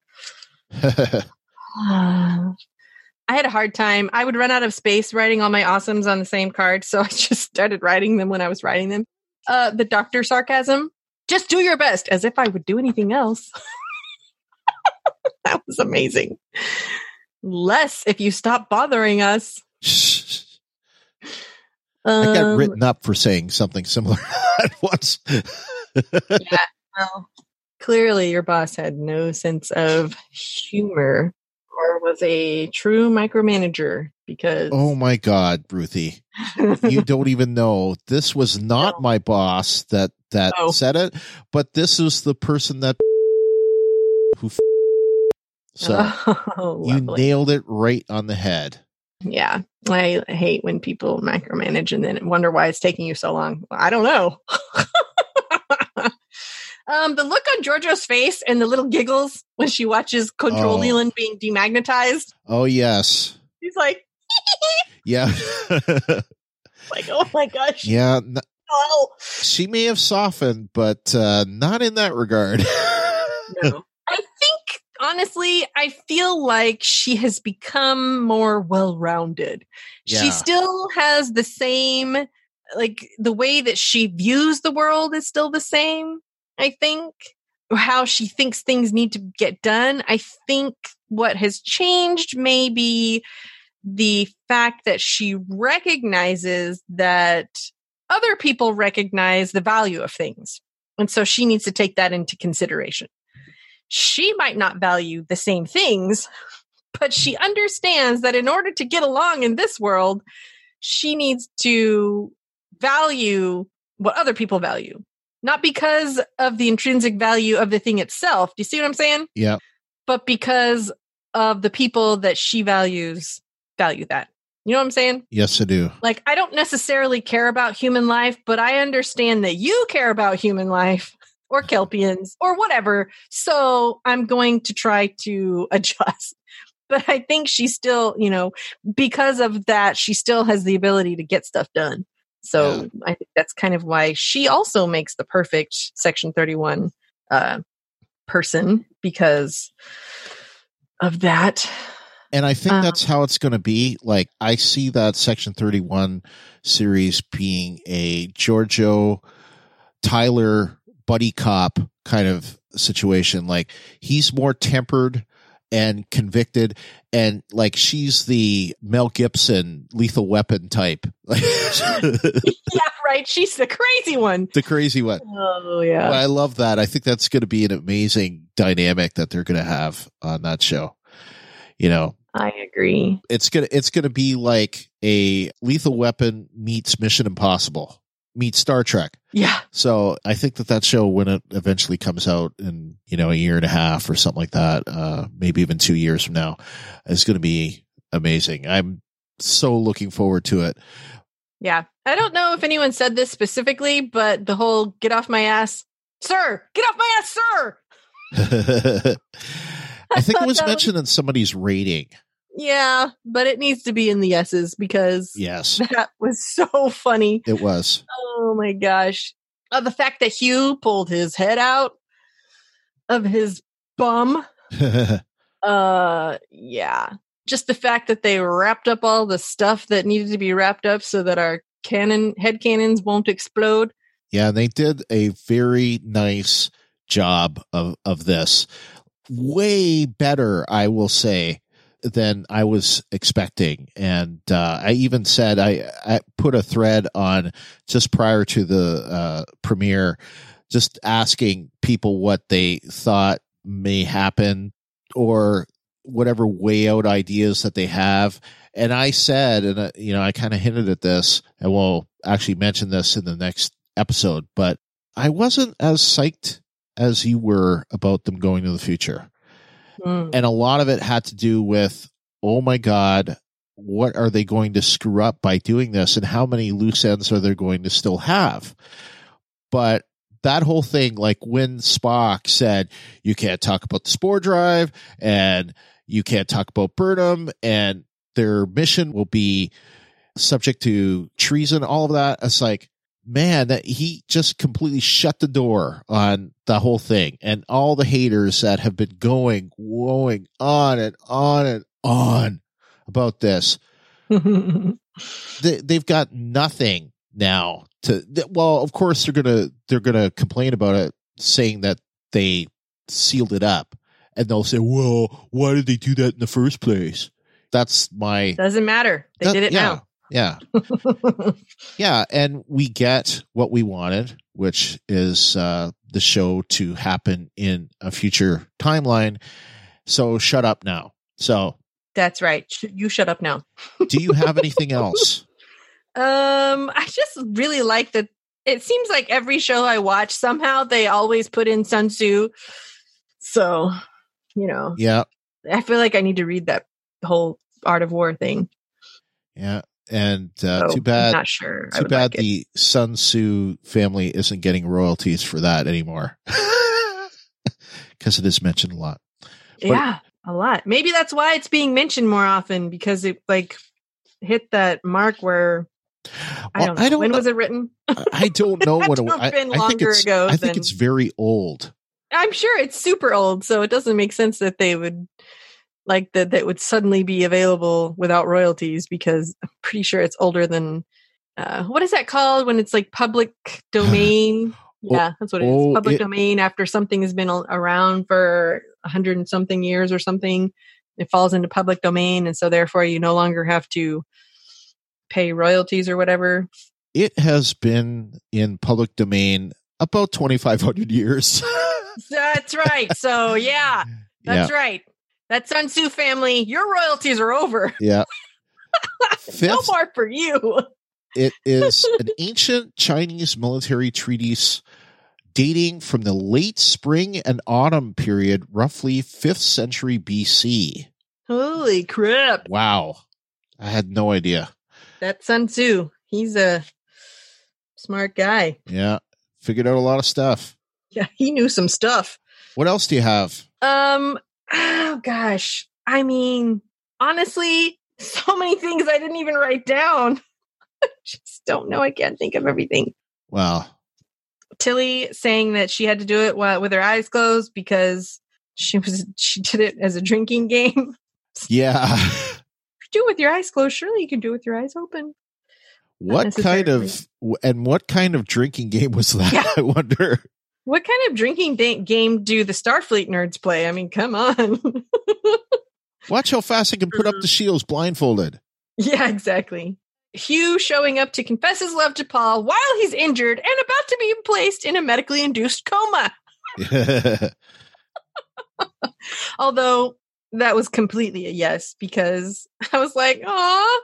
I had a hard time. I would run out of space writing all my awesomes on the same card, so I just started writing them when I was writing them. The doctor sarcasm. Just do your best, as if I would do anything else. That was amazing. Less if you stop bothering us. I got written up for saying something similar once. Yeah. Well, clearly your boss had no sense of humor or was a true micromanager because... Oh my God, Ruthie. You don't even know. This was not my boss that said it, but this is the person that who so you nailed it right on the head. Yeah. I hate when people micromanage and then wonder why it's taking you so long. I don't know. The look on Georgiou's face and the little giggles when she watches Control Leland being demagnetized. Oh, yes. He's like, yeah. Like, oh my gosh. Yeah. She may have softened, but not in that regard. No. I think, honestly, I feel like she has become more well-rounded. Yeah. She still has the same, the way that she views the world is still the same. I think how she thinks things need to get done. I think what has changed may be the fact that she recognizes that other people recognize the value of things. And so she needs to take that into consideration. She might not value the same things, but she understands that in order to get along in this world, she needs to value what other people value. Not because of the intrinsic value of the thing itself. Do you see what I'm saying? Yeah. But because of the people that she values value that. You know what I'm saying? Yes, I do. I don't necessarily care about human life, but I understand that you care about human life or Kelpians or whatever. So I'm going to try to adjust. But I think she still, because of that, she still has the ability to get stuff done. So yeah. I think that's kind of why she also makes the perfect Section 31 person because of that. And I think that's how it's going to be. Like, I see that Section 31 series being a Giorgio Tyler buddy cop kind of situation. Like, he's more tempered and convicted, and like, she's the Mel Gibson Lethal Weapon type. Yeah, right. She's the crazy one. The crazy one. Oh, yeah. But I love that. I think that's going to be an amazing dynamic that they're going to have on that show. You know, I agree. It's gonna be like a Lethal Weapon meets Mission Impossible meets Star Trek. Yeah. So I think that show, when it eventually comes out in, a year and a half or something like that, maybe even 2 years from now, is going to be amazing. I'm so looking forward to it. Yeah. I don't know if anyone said this specifically, but the whole "get off my ass, sir, get off my ass, sir." I think it was mentioned in somebody's rating. Yeah, but it needs to be in the S's because that was so funny. It was. Oh my gosh. The fact that Hugh pulled his head out of his bum. Yeah. Just the fact that they wrapped up all the stuff that needed to be wrapped up so that our head cannons won't explode. Yeah, they did a very nice job of this. Way better, I will say, than I was expecting. And I even said, I put a thread on just prior to the premiere, just asking people what they thought may happen or whatever way out ideas that they have. And I said, and I kind of hinted at this, and we'll actually mention this in the next episode, but I wasn't as psyched as you were about them going to the future. And a lot of it had to do with, oh my God, what are they going to screw up by doing this? And how many loose ends are they going to still have? But that whole thing, like when Spock said, you can't talk about the spore drive and you can't talk about Burnham and their mission will be subject to treason, all of that. It's like, man, that he just completely shut the door on the whole thing, and all the haters that have been going on and on and on about this. They've got nothing now to. Well, of course they're gonna complain about it, saying that they sealed it up, and they'll say, "Well, why did they do that in the first place?" That's my doesn't matter. They did it now. Yeah. Yeah. And we get what we wanted, which is the show to happen in a future timeline. So shut up now. So that's right. You shut up now. Do you have anything else? I just really like that. It seems like every show I watch, somehow they always put in Sun Tzu. So, yeah, I feel like I need to read that whole Art of War thing. Yeah. And too bad. I'm not sure. Too bad the Sun Tzu family isn't getting royalties for that anymore, because it is mentioned a lot. Yeah, a lot. Maybe that's why it's being mentioned more often, because it hit that mark where I don't know. When was it written? I don't know when it was. I think it's very old. I'm sure it's super old, so it doesn't make sense that they would. Like that would suddenly be available without royalties, because I'm pretty sure it's older than what is that called when it's like public domain? Yeah, that's what it is. Public domain after something has been around for 100 and something years or something. It falls into public domain, and so therefore you no longer have to pay royalties or whatever. It has been in public domain about 2,500 years. That's right. So yeah, that's right. That Sun Tzu family, your royalties are over. Yeah. No more for you. It is an ancient Chinese military treatise dating from the late spring and autumn period, roughly 5th century BC. Holy crap. Wow. I had no idea. That Sun Tzu, he's a smart guy. Yeah. Figured out a lot of stuff. Yeah, he knew some stuff. What else do you have? Oh gosh. I mean, honestly, so many things I didn't even write down. I just don't know. I can't think of everything. Wow. Tilly saying that she had to do it with her eyes closed because she did it as a drinking game. Yeah. Do it with your eyes closed. Surely you can do it with your eyes open. What kind of drinking game was that? Yeah. I wonder. What kind of drinking game do the Starfleet nerds play? I mean, come on. Watch how fast I can put up the shields blindfolded. Yeah, exactly. Hugh showing up to confess his love to Paul while he's injured and about to be placed in a medically induced coma. Although that was completely a yes, because I was like, aw,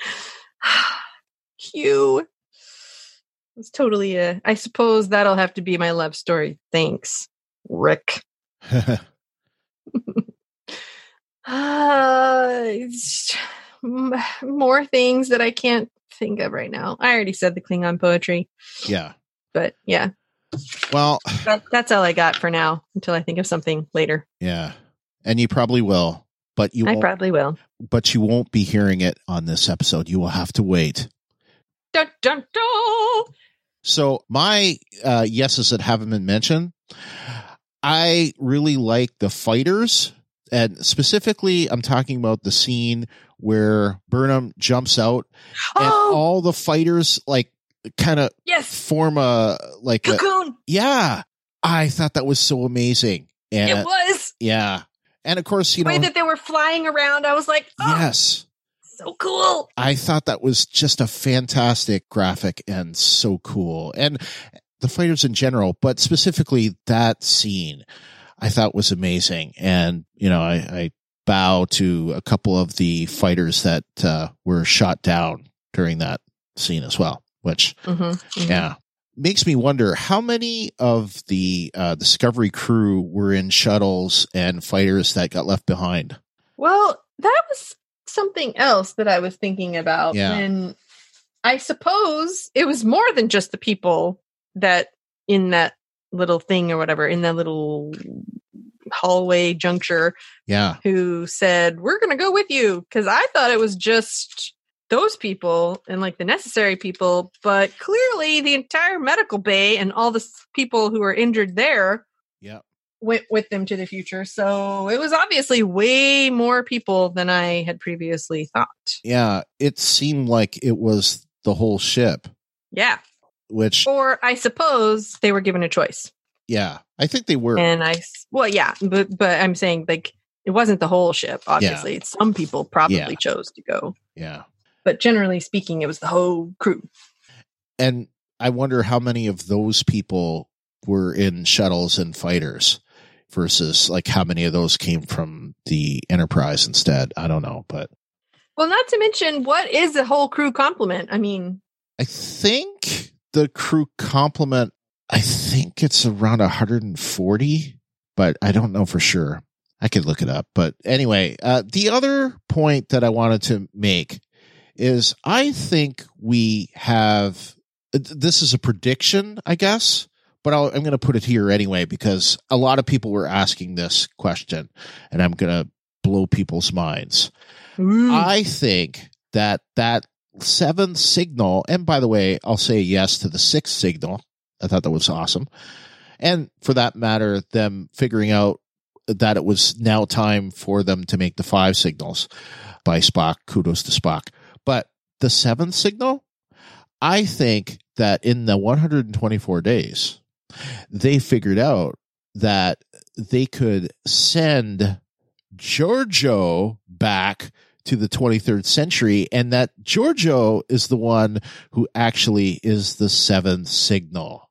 Hugh. It's totally I suppose that'll have to be my love story. Thanks, Rick. More things that I can't think of right now. I already said the Klingon poetry. Yeah. But yeah. Well, that's all I got for now until I think of something later. Yeah. And you probably will, but I probably will. But you won't be hearing it on this episode. You will have to wait. Dun, dun, dun. So my yeses that haven't been mentioned, I really like the fighters. And specifically, I'm talking about the scene where Burnham jumps out and all the fighters like kind of form a cocoon. Yeah. I thought that was so amazing. And it was. Yeah. And of course, the way that they were flying around, I was like, yes. So cool. I thought that was just a fantastic graphic and so cool. And the fighters in general, but specifically that scene, I thought was amazing. And, I bow to a couple of the fighters that were shot down during that scene as well, which, makes me wonder how many of the Discovery crew were in shuttles and fighters that got left behind. Well, that was something else that I was thinking about. Yeah. And I suppose it was more than just the people that in that little thing or whatever, in that little hallway juncture, who said, we're going to go with you. Because I thought it was just those people and like the necessary people, but clearly the entire medical bay and all the people who were injured there went with them to the future. So it was obviously way more people than I had previously thought. Yeah, it seemed like it was the whole ship. Yeah. Or I suppose they were given a choice. Yeah, I think they were. And but I'm saying like it wasn't the whole ship, obviously. Yeah. Some people probably chose to go. Yeah. But generally speaking, it was the whole crew. And I wonder how many of those people were in shuttles and fighters versus like how many of those came from the Enterprise instead. I don't know, but. Well, not to mention, what is the whole crew complement? I mean. I think the crew complement, I think it's around 140, but I don't know for sure. I could look it up. But anyway, the other point that I wanted to make is I think we have, this is a prediction, I guess, but I'm going to put it here anyway, because a lot of people were asking this question and I'm going to blow people's minds. I think that seventh signal, and by the way, I'll say yes to the sixth signal. I thought that was awesome. And for that matter, them figuring out that it was now time for them to make the 5 signals by Spock. Kudos to Spock. But the 7th signal, I think that in the 124 days, they figured out that they could send Georgiou back to the 23rd century, and that Georgiou is the one who actually is the 7th signal.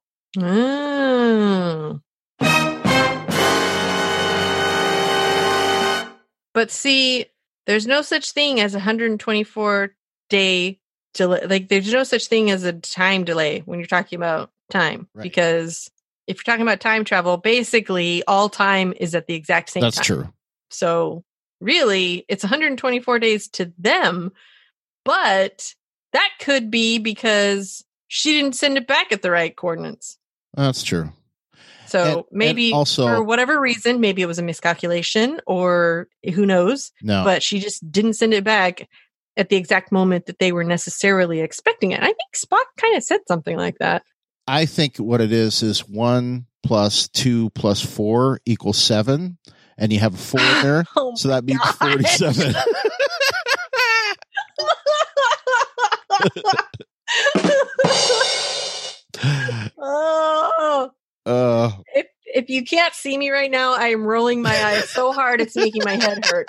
But see, there's no such thing as 124 day delay. Like, there's no such thing as a time delay when you're talking about time, right? Because if you're talking about time travel, basically all time is at the exact same time. That's true. So really, it's 124 days to them, but that could be because she didn't send it back at the right coordinates. That's true. So maybe also, for whatever reason, maybe it was a miscalculation or who knows, but she just didn't send it back at the exact moment that they were necessarily expecting it. I think Spock kind of said something like that. I think what it is 1 + 2 + 4 = 7. and you have a 4 in there. Oh so that means 47. Oh. If you can't see me right now, I am rolling my eyes so hard it's making my head hurt.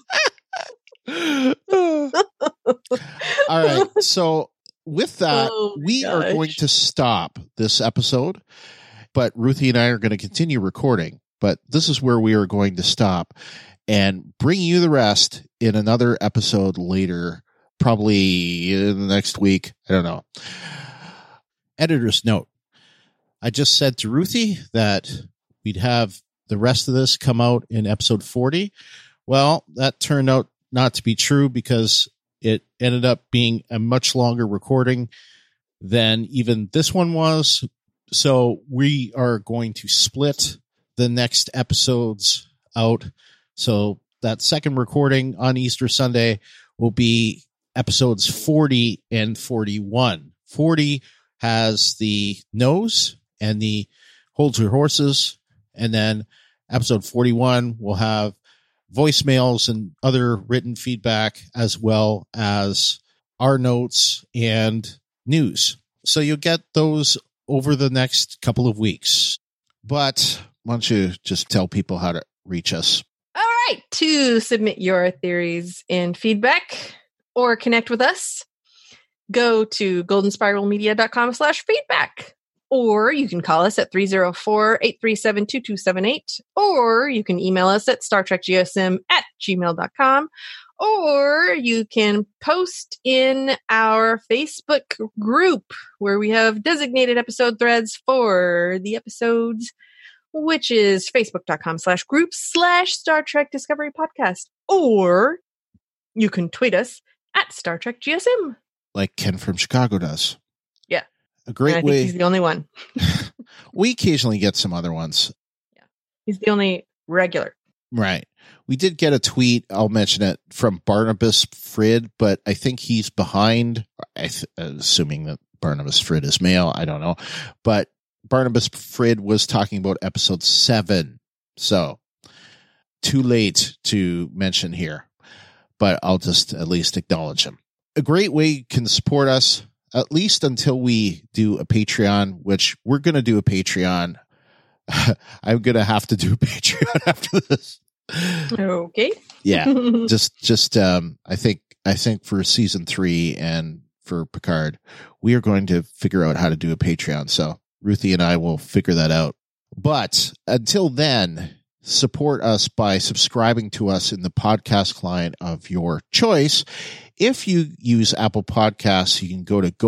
All right. So with that, we gosh. are going to stop this episode, but Ruthie and I are going to continue recording. But this is where we are going to stop and bring you the rest in another episode later, probably in the next week. I don't know. Editor's note. I just said to Ruthie that we'd have the rest of this come out in episode 40. Well, that turned out not to be true because it ended up being a much longer recording than even this one was. So we are going to split the next episodes out. So that second recording on Easter Sunday will be episodes 40 and 41. 40 has the nose and the hold your horses. And then episode 41 will have voicemails and other written feedback, as well as our notes and news. So you'll get those over the next couple of weeks. But why don't you just tell people how to reach us? All right. To submit your theories and feedback or connect with us, go to goldenspiralmedia.com/feedback. Or you can call us at 304-837-2278. Or you can email us at StarTrekGSM@gmail.com. Or you can post in our Facebook group where we have designated episode threads for the episodes, which is facebook.com/group/Star Trek Discovery Podcast. Or you can tweet us at Star Trek GSM. Like Ken from Chicago does. Yeah. A great I think way. he's the only one. We occasionally get some other ones. Yeah. He's the only regular. Right. We did get a tweet, I'll mention it, from Barnabas Frid, but I think he's behind, assuming that Barnabas Frid is male, I don't know. But Barnabas Frid was talking about episode 7. So, too late to mention here, but I'll just at least acknowledge him. A great way you can support us, at least until we do a Patreon, which we're going to do a Patreon. I'm going to have to do a Patreon after this. Okay. Yeah. just I think for season 3 and for Picard, we are going to figure out how to do a Patreon. So Ruthie and I will figure that out. But until then, support us by subscribing to us in the podcast client of your choice. If you use Apple Podcasts, you can go to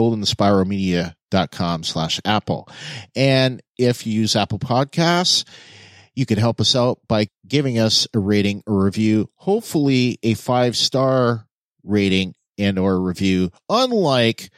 goldenspiralmedia.com/Apple. And if you use Apple Podcasts, you can help us out by giving us a rating or review, hopefully a 5-star rating and or review, unlike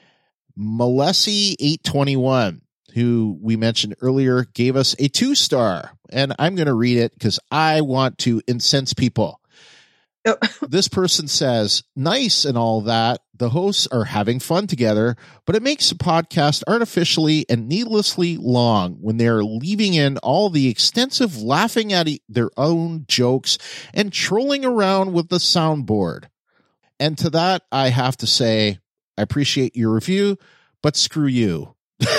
Malesi821, who we mentioned earlier, gave us a 2-star. And I'm going to read it because I want to incense people. Oh. This person says, nice and all that. The hosts are having fun together, but it makes the podcast artificially and needlessly long when they're leaving in all the extensive laughing at their own jokes and trolling around with the soundboard. And to that, I have to say, I appreciate your review, but screw you.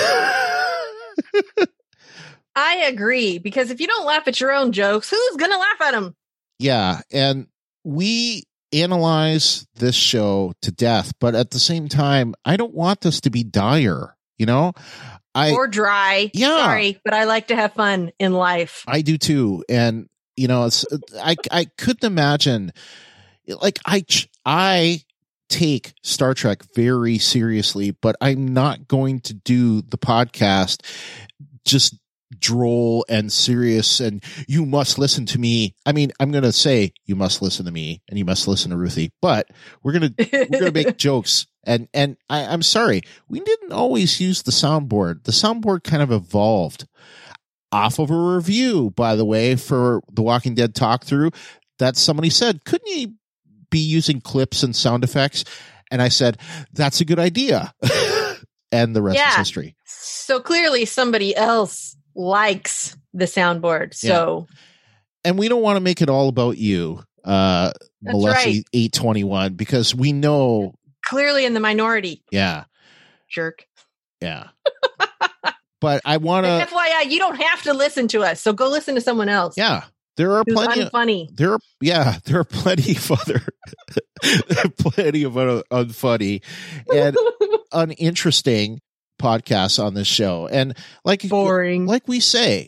I agree, because if you don't laugh at your own jokes, who's going to laugh at them? Yeah, and we analyze this show to death, but at the same time, I don't want this to be dire, you know? Or dry. Yeah. Sorry, but I like to have fun in life. I do too. And, you know, I couldn't imagine, like, I take Star Trek very seriously, but I'm not going to do the podcast just droll and serious and you must listen to me. I mean, I'm going to say you must listen to me and you must listen to Ruthie, but we're going to make jokes. And I'm sorry, we didn't always use the soundboard. The soundboard kind of evolved off of a review, by the way, for the Walking Dead talk through that somebody said, couldn't you be using clips and sound effects? And I said, that's a good idea. And the rest is history. So clearly somebody else likes the soundboard. So And we don't want to make it all about you, Melissa 821, because we know clearly in the minority. Yeah. Jerk. Yeah. But I want to FYI, you don't have to listen to us. So go listen to someone else. Yeah. There are plenty unfunny. There are plenty of other unfunny and uninteresting podcasts on this show. And like boring. Like we say,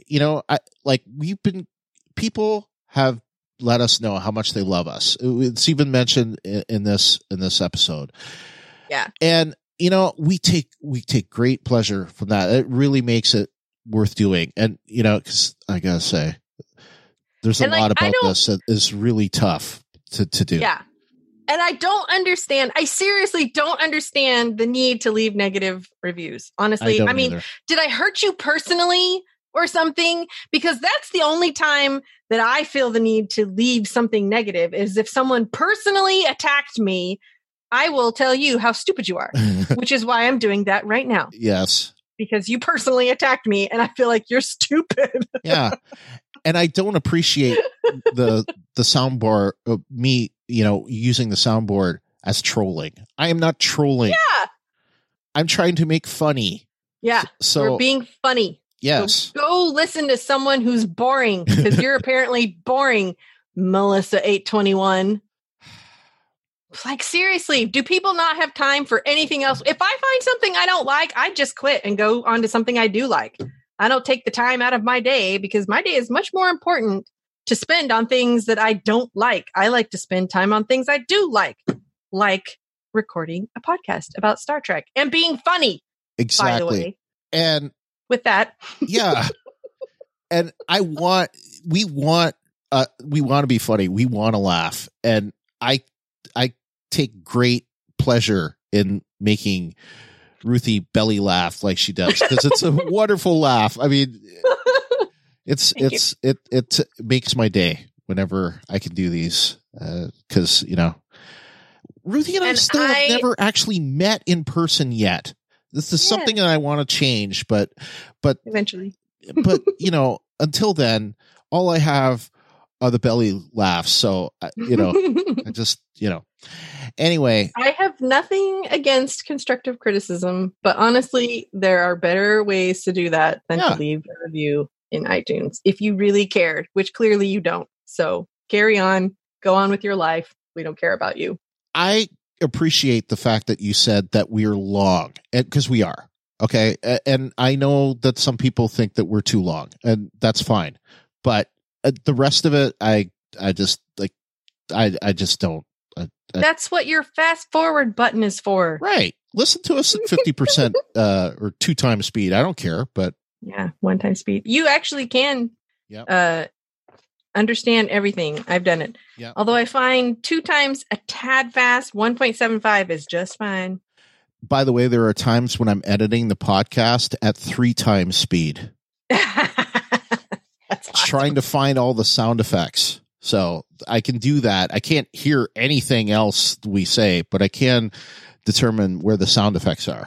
people have let us know how much they love us. It's even mentioned in this episode. Yeah. And we take great pleasure from that. It really makes it worth doing. And cuz I got to say there's a lot about this that is really tough to do. Yeah. And I seriously don't understand the need to leave negative reviews. Honestly, I mean, did I hurt you personally or something? Because that's the only time that I feel the need to leave something negative is if someone personally attacked me. I will tell you how stupid you are, which is why I'm doing that right now. Yes. Because you personally attacked me and I feel like you're stupid. Yeah. And I don't appreciate the soundboard of me, using the soundboard as trolling. I am not trolling. Yeah. I'm trying to make funny. Yeah. So we're being funny. Yes. So go listen to someone who's boring because you're apparently boring, Melissa 821. Like, seriously, do people not have time for anything else? If I find something I don't like, I just quit and go on to something I do like. I don't take the time out of my day because my day is much more important to spend on things that I don't like. I like to spend time on things I do like recording a podcast about Star Trek and being funny. Exactly. By the way. And with that. Yeah. And we want to be funny. We want to laugh. And I take great pleasure in making Ruthie belly laugh like she does because it's a wonderful laugh. I mean, it makes my day whenever I can do these because Ruthie and I still have never actually met in person yet. This is something that I want to change, but eventually. But until then, all I have are the belly laughs. So I just anyway. I have nothing against constructive criticism, but honestly, there are better ways to do that than to leave a review in iTunes if you really cared, which clearly you don't. So carry on, go on with your life. We don't care about you. I appreciate the fact that you said that we're long, because we are. Okay. And I know that some people think that we're too long, and that's fine. But the rest of it, I just don't. That's what your fast forward button is for. Right. Listen to us at 50% or 2 times speed. I don't care, but. Yeah, 1 time speed. You actually can understand everything. I've done it. Yep. Although I find 2 times a tad fast, 1.75 is just fine. By the way, there are times when I'm editing the podcast at 3 times speed. That's awesome. Trying to find all the sound effects. So I can do that. I can't hear anything else we say, but I can determine where the sound effects are.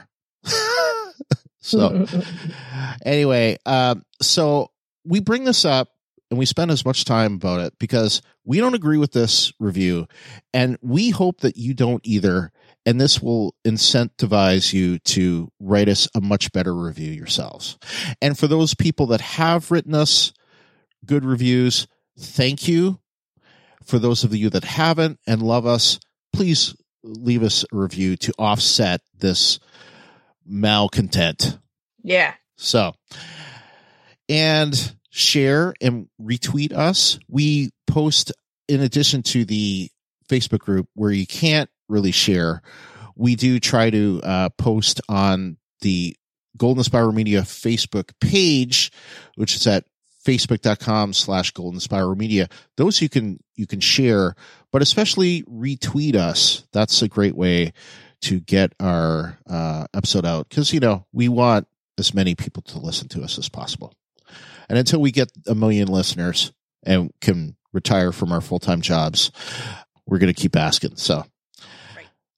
So anyway, so we bring this up and we spend as much time about it because we don't agree with this review, and we hope that you don't either. And this will incentivize you to write us a much better review yourselves. And for those people that have written us good reviews, thank you. For those of you that haven't and love us, please leave us a review to offset this malcontent. Yeah. So, and share and retweet us. We post, in addition to the Facebook group where you can't really share, we do try to post on the Golden Spiral Media Facebook page, which is at facebook.com/Golden Spiral Media. Those you can share, but especially retweet us. That's a great way to get our episode out because, we want as many people to listen to us as possible. And until we get 1 million listeners and can retire from our full-time jobs, we're going to keep asking. So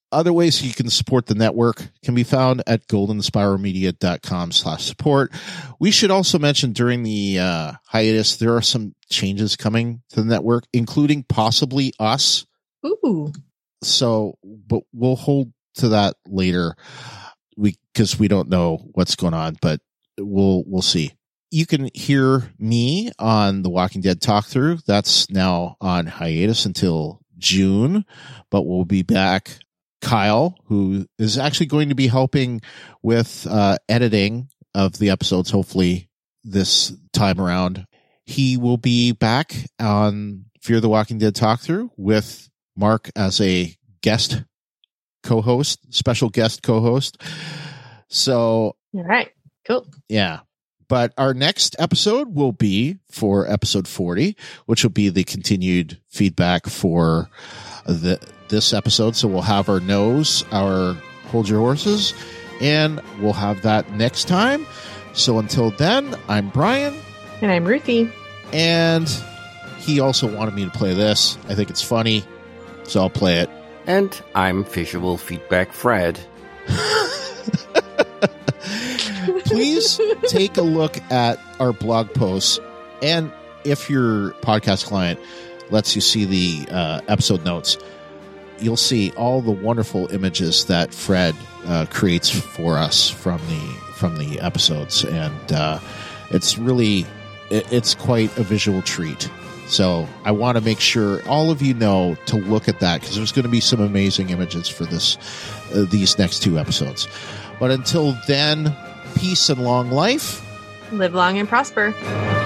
Other ways you can support the network can be found at goldenspiralmedia.com/support. We should also mention during the hiatus, there are some changes coming to the network, including possibly us. Ooh. So, but we'll hold to that later because we don't know what's going on, but we'll see. You can hear me on the Walking Dead Talk Through. That's now on hiatus until June, but we'll be back. Kyle, who is actually going to be helping with editing of the episodes, hopefully this time around. He will be back on Fear the Walking Dead Talk Through with Mark as a guest co-host, special guest co-host. So, all right, cool. Yeah. But our next episode will be for episode 40, which will be the continued feedback for this episode. So we'll have our nose, our hold your horses, and we'll have that next time. So until then, I'm Brian. And I'm Ruthie. And he also wanted me to play this. I think it's funny, so I'll play it. And I'm Visual Feedback Fred. Please take a look at our blog posts. And if your podcast client lets you see the episode notes, you'll see all the wonderful images that Fred creates for us from the episodes. And it's quite a visual treat. So I want to make sure all of you know to look at that, because there's going to be some amazing images for these next two episodes. But until then, peace and long life. Live long and prosper.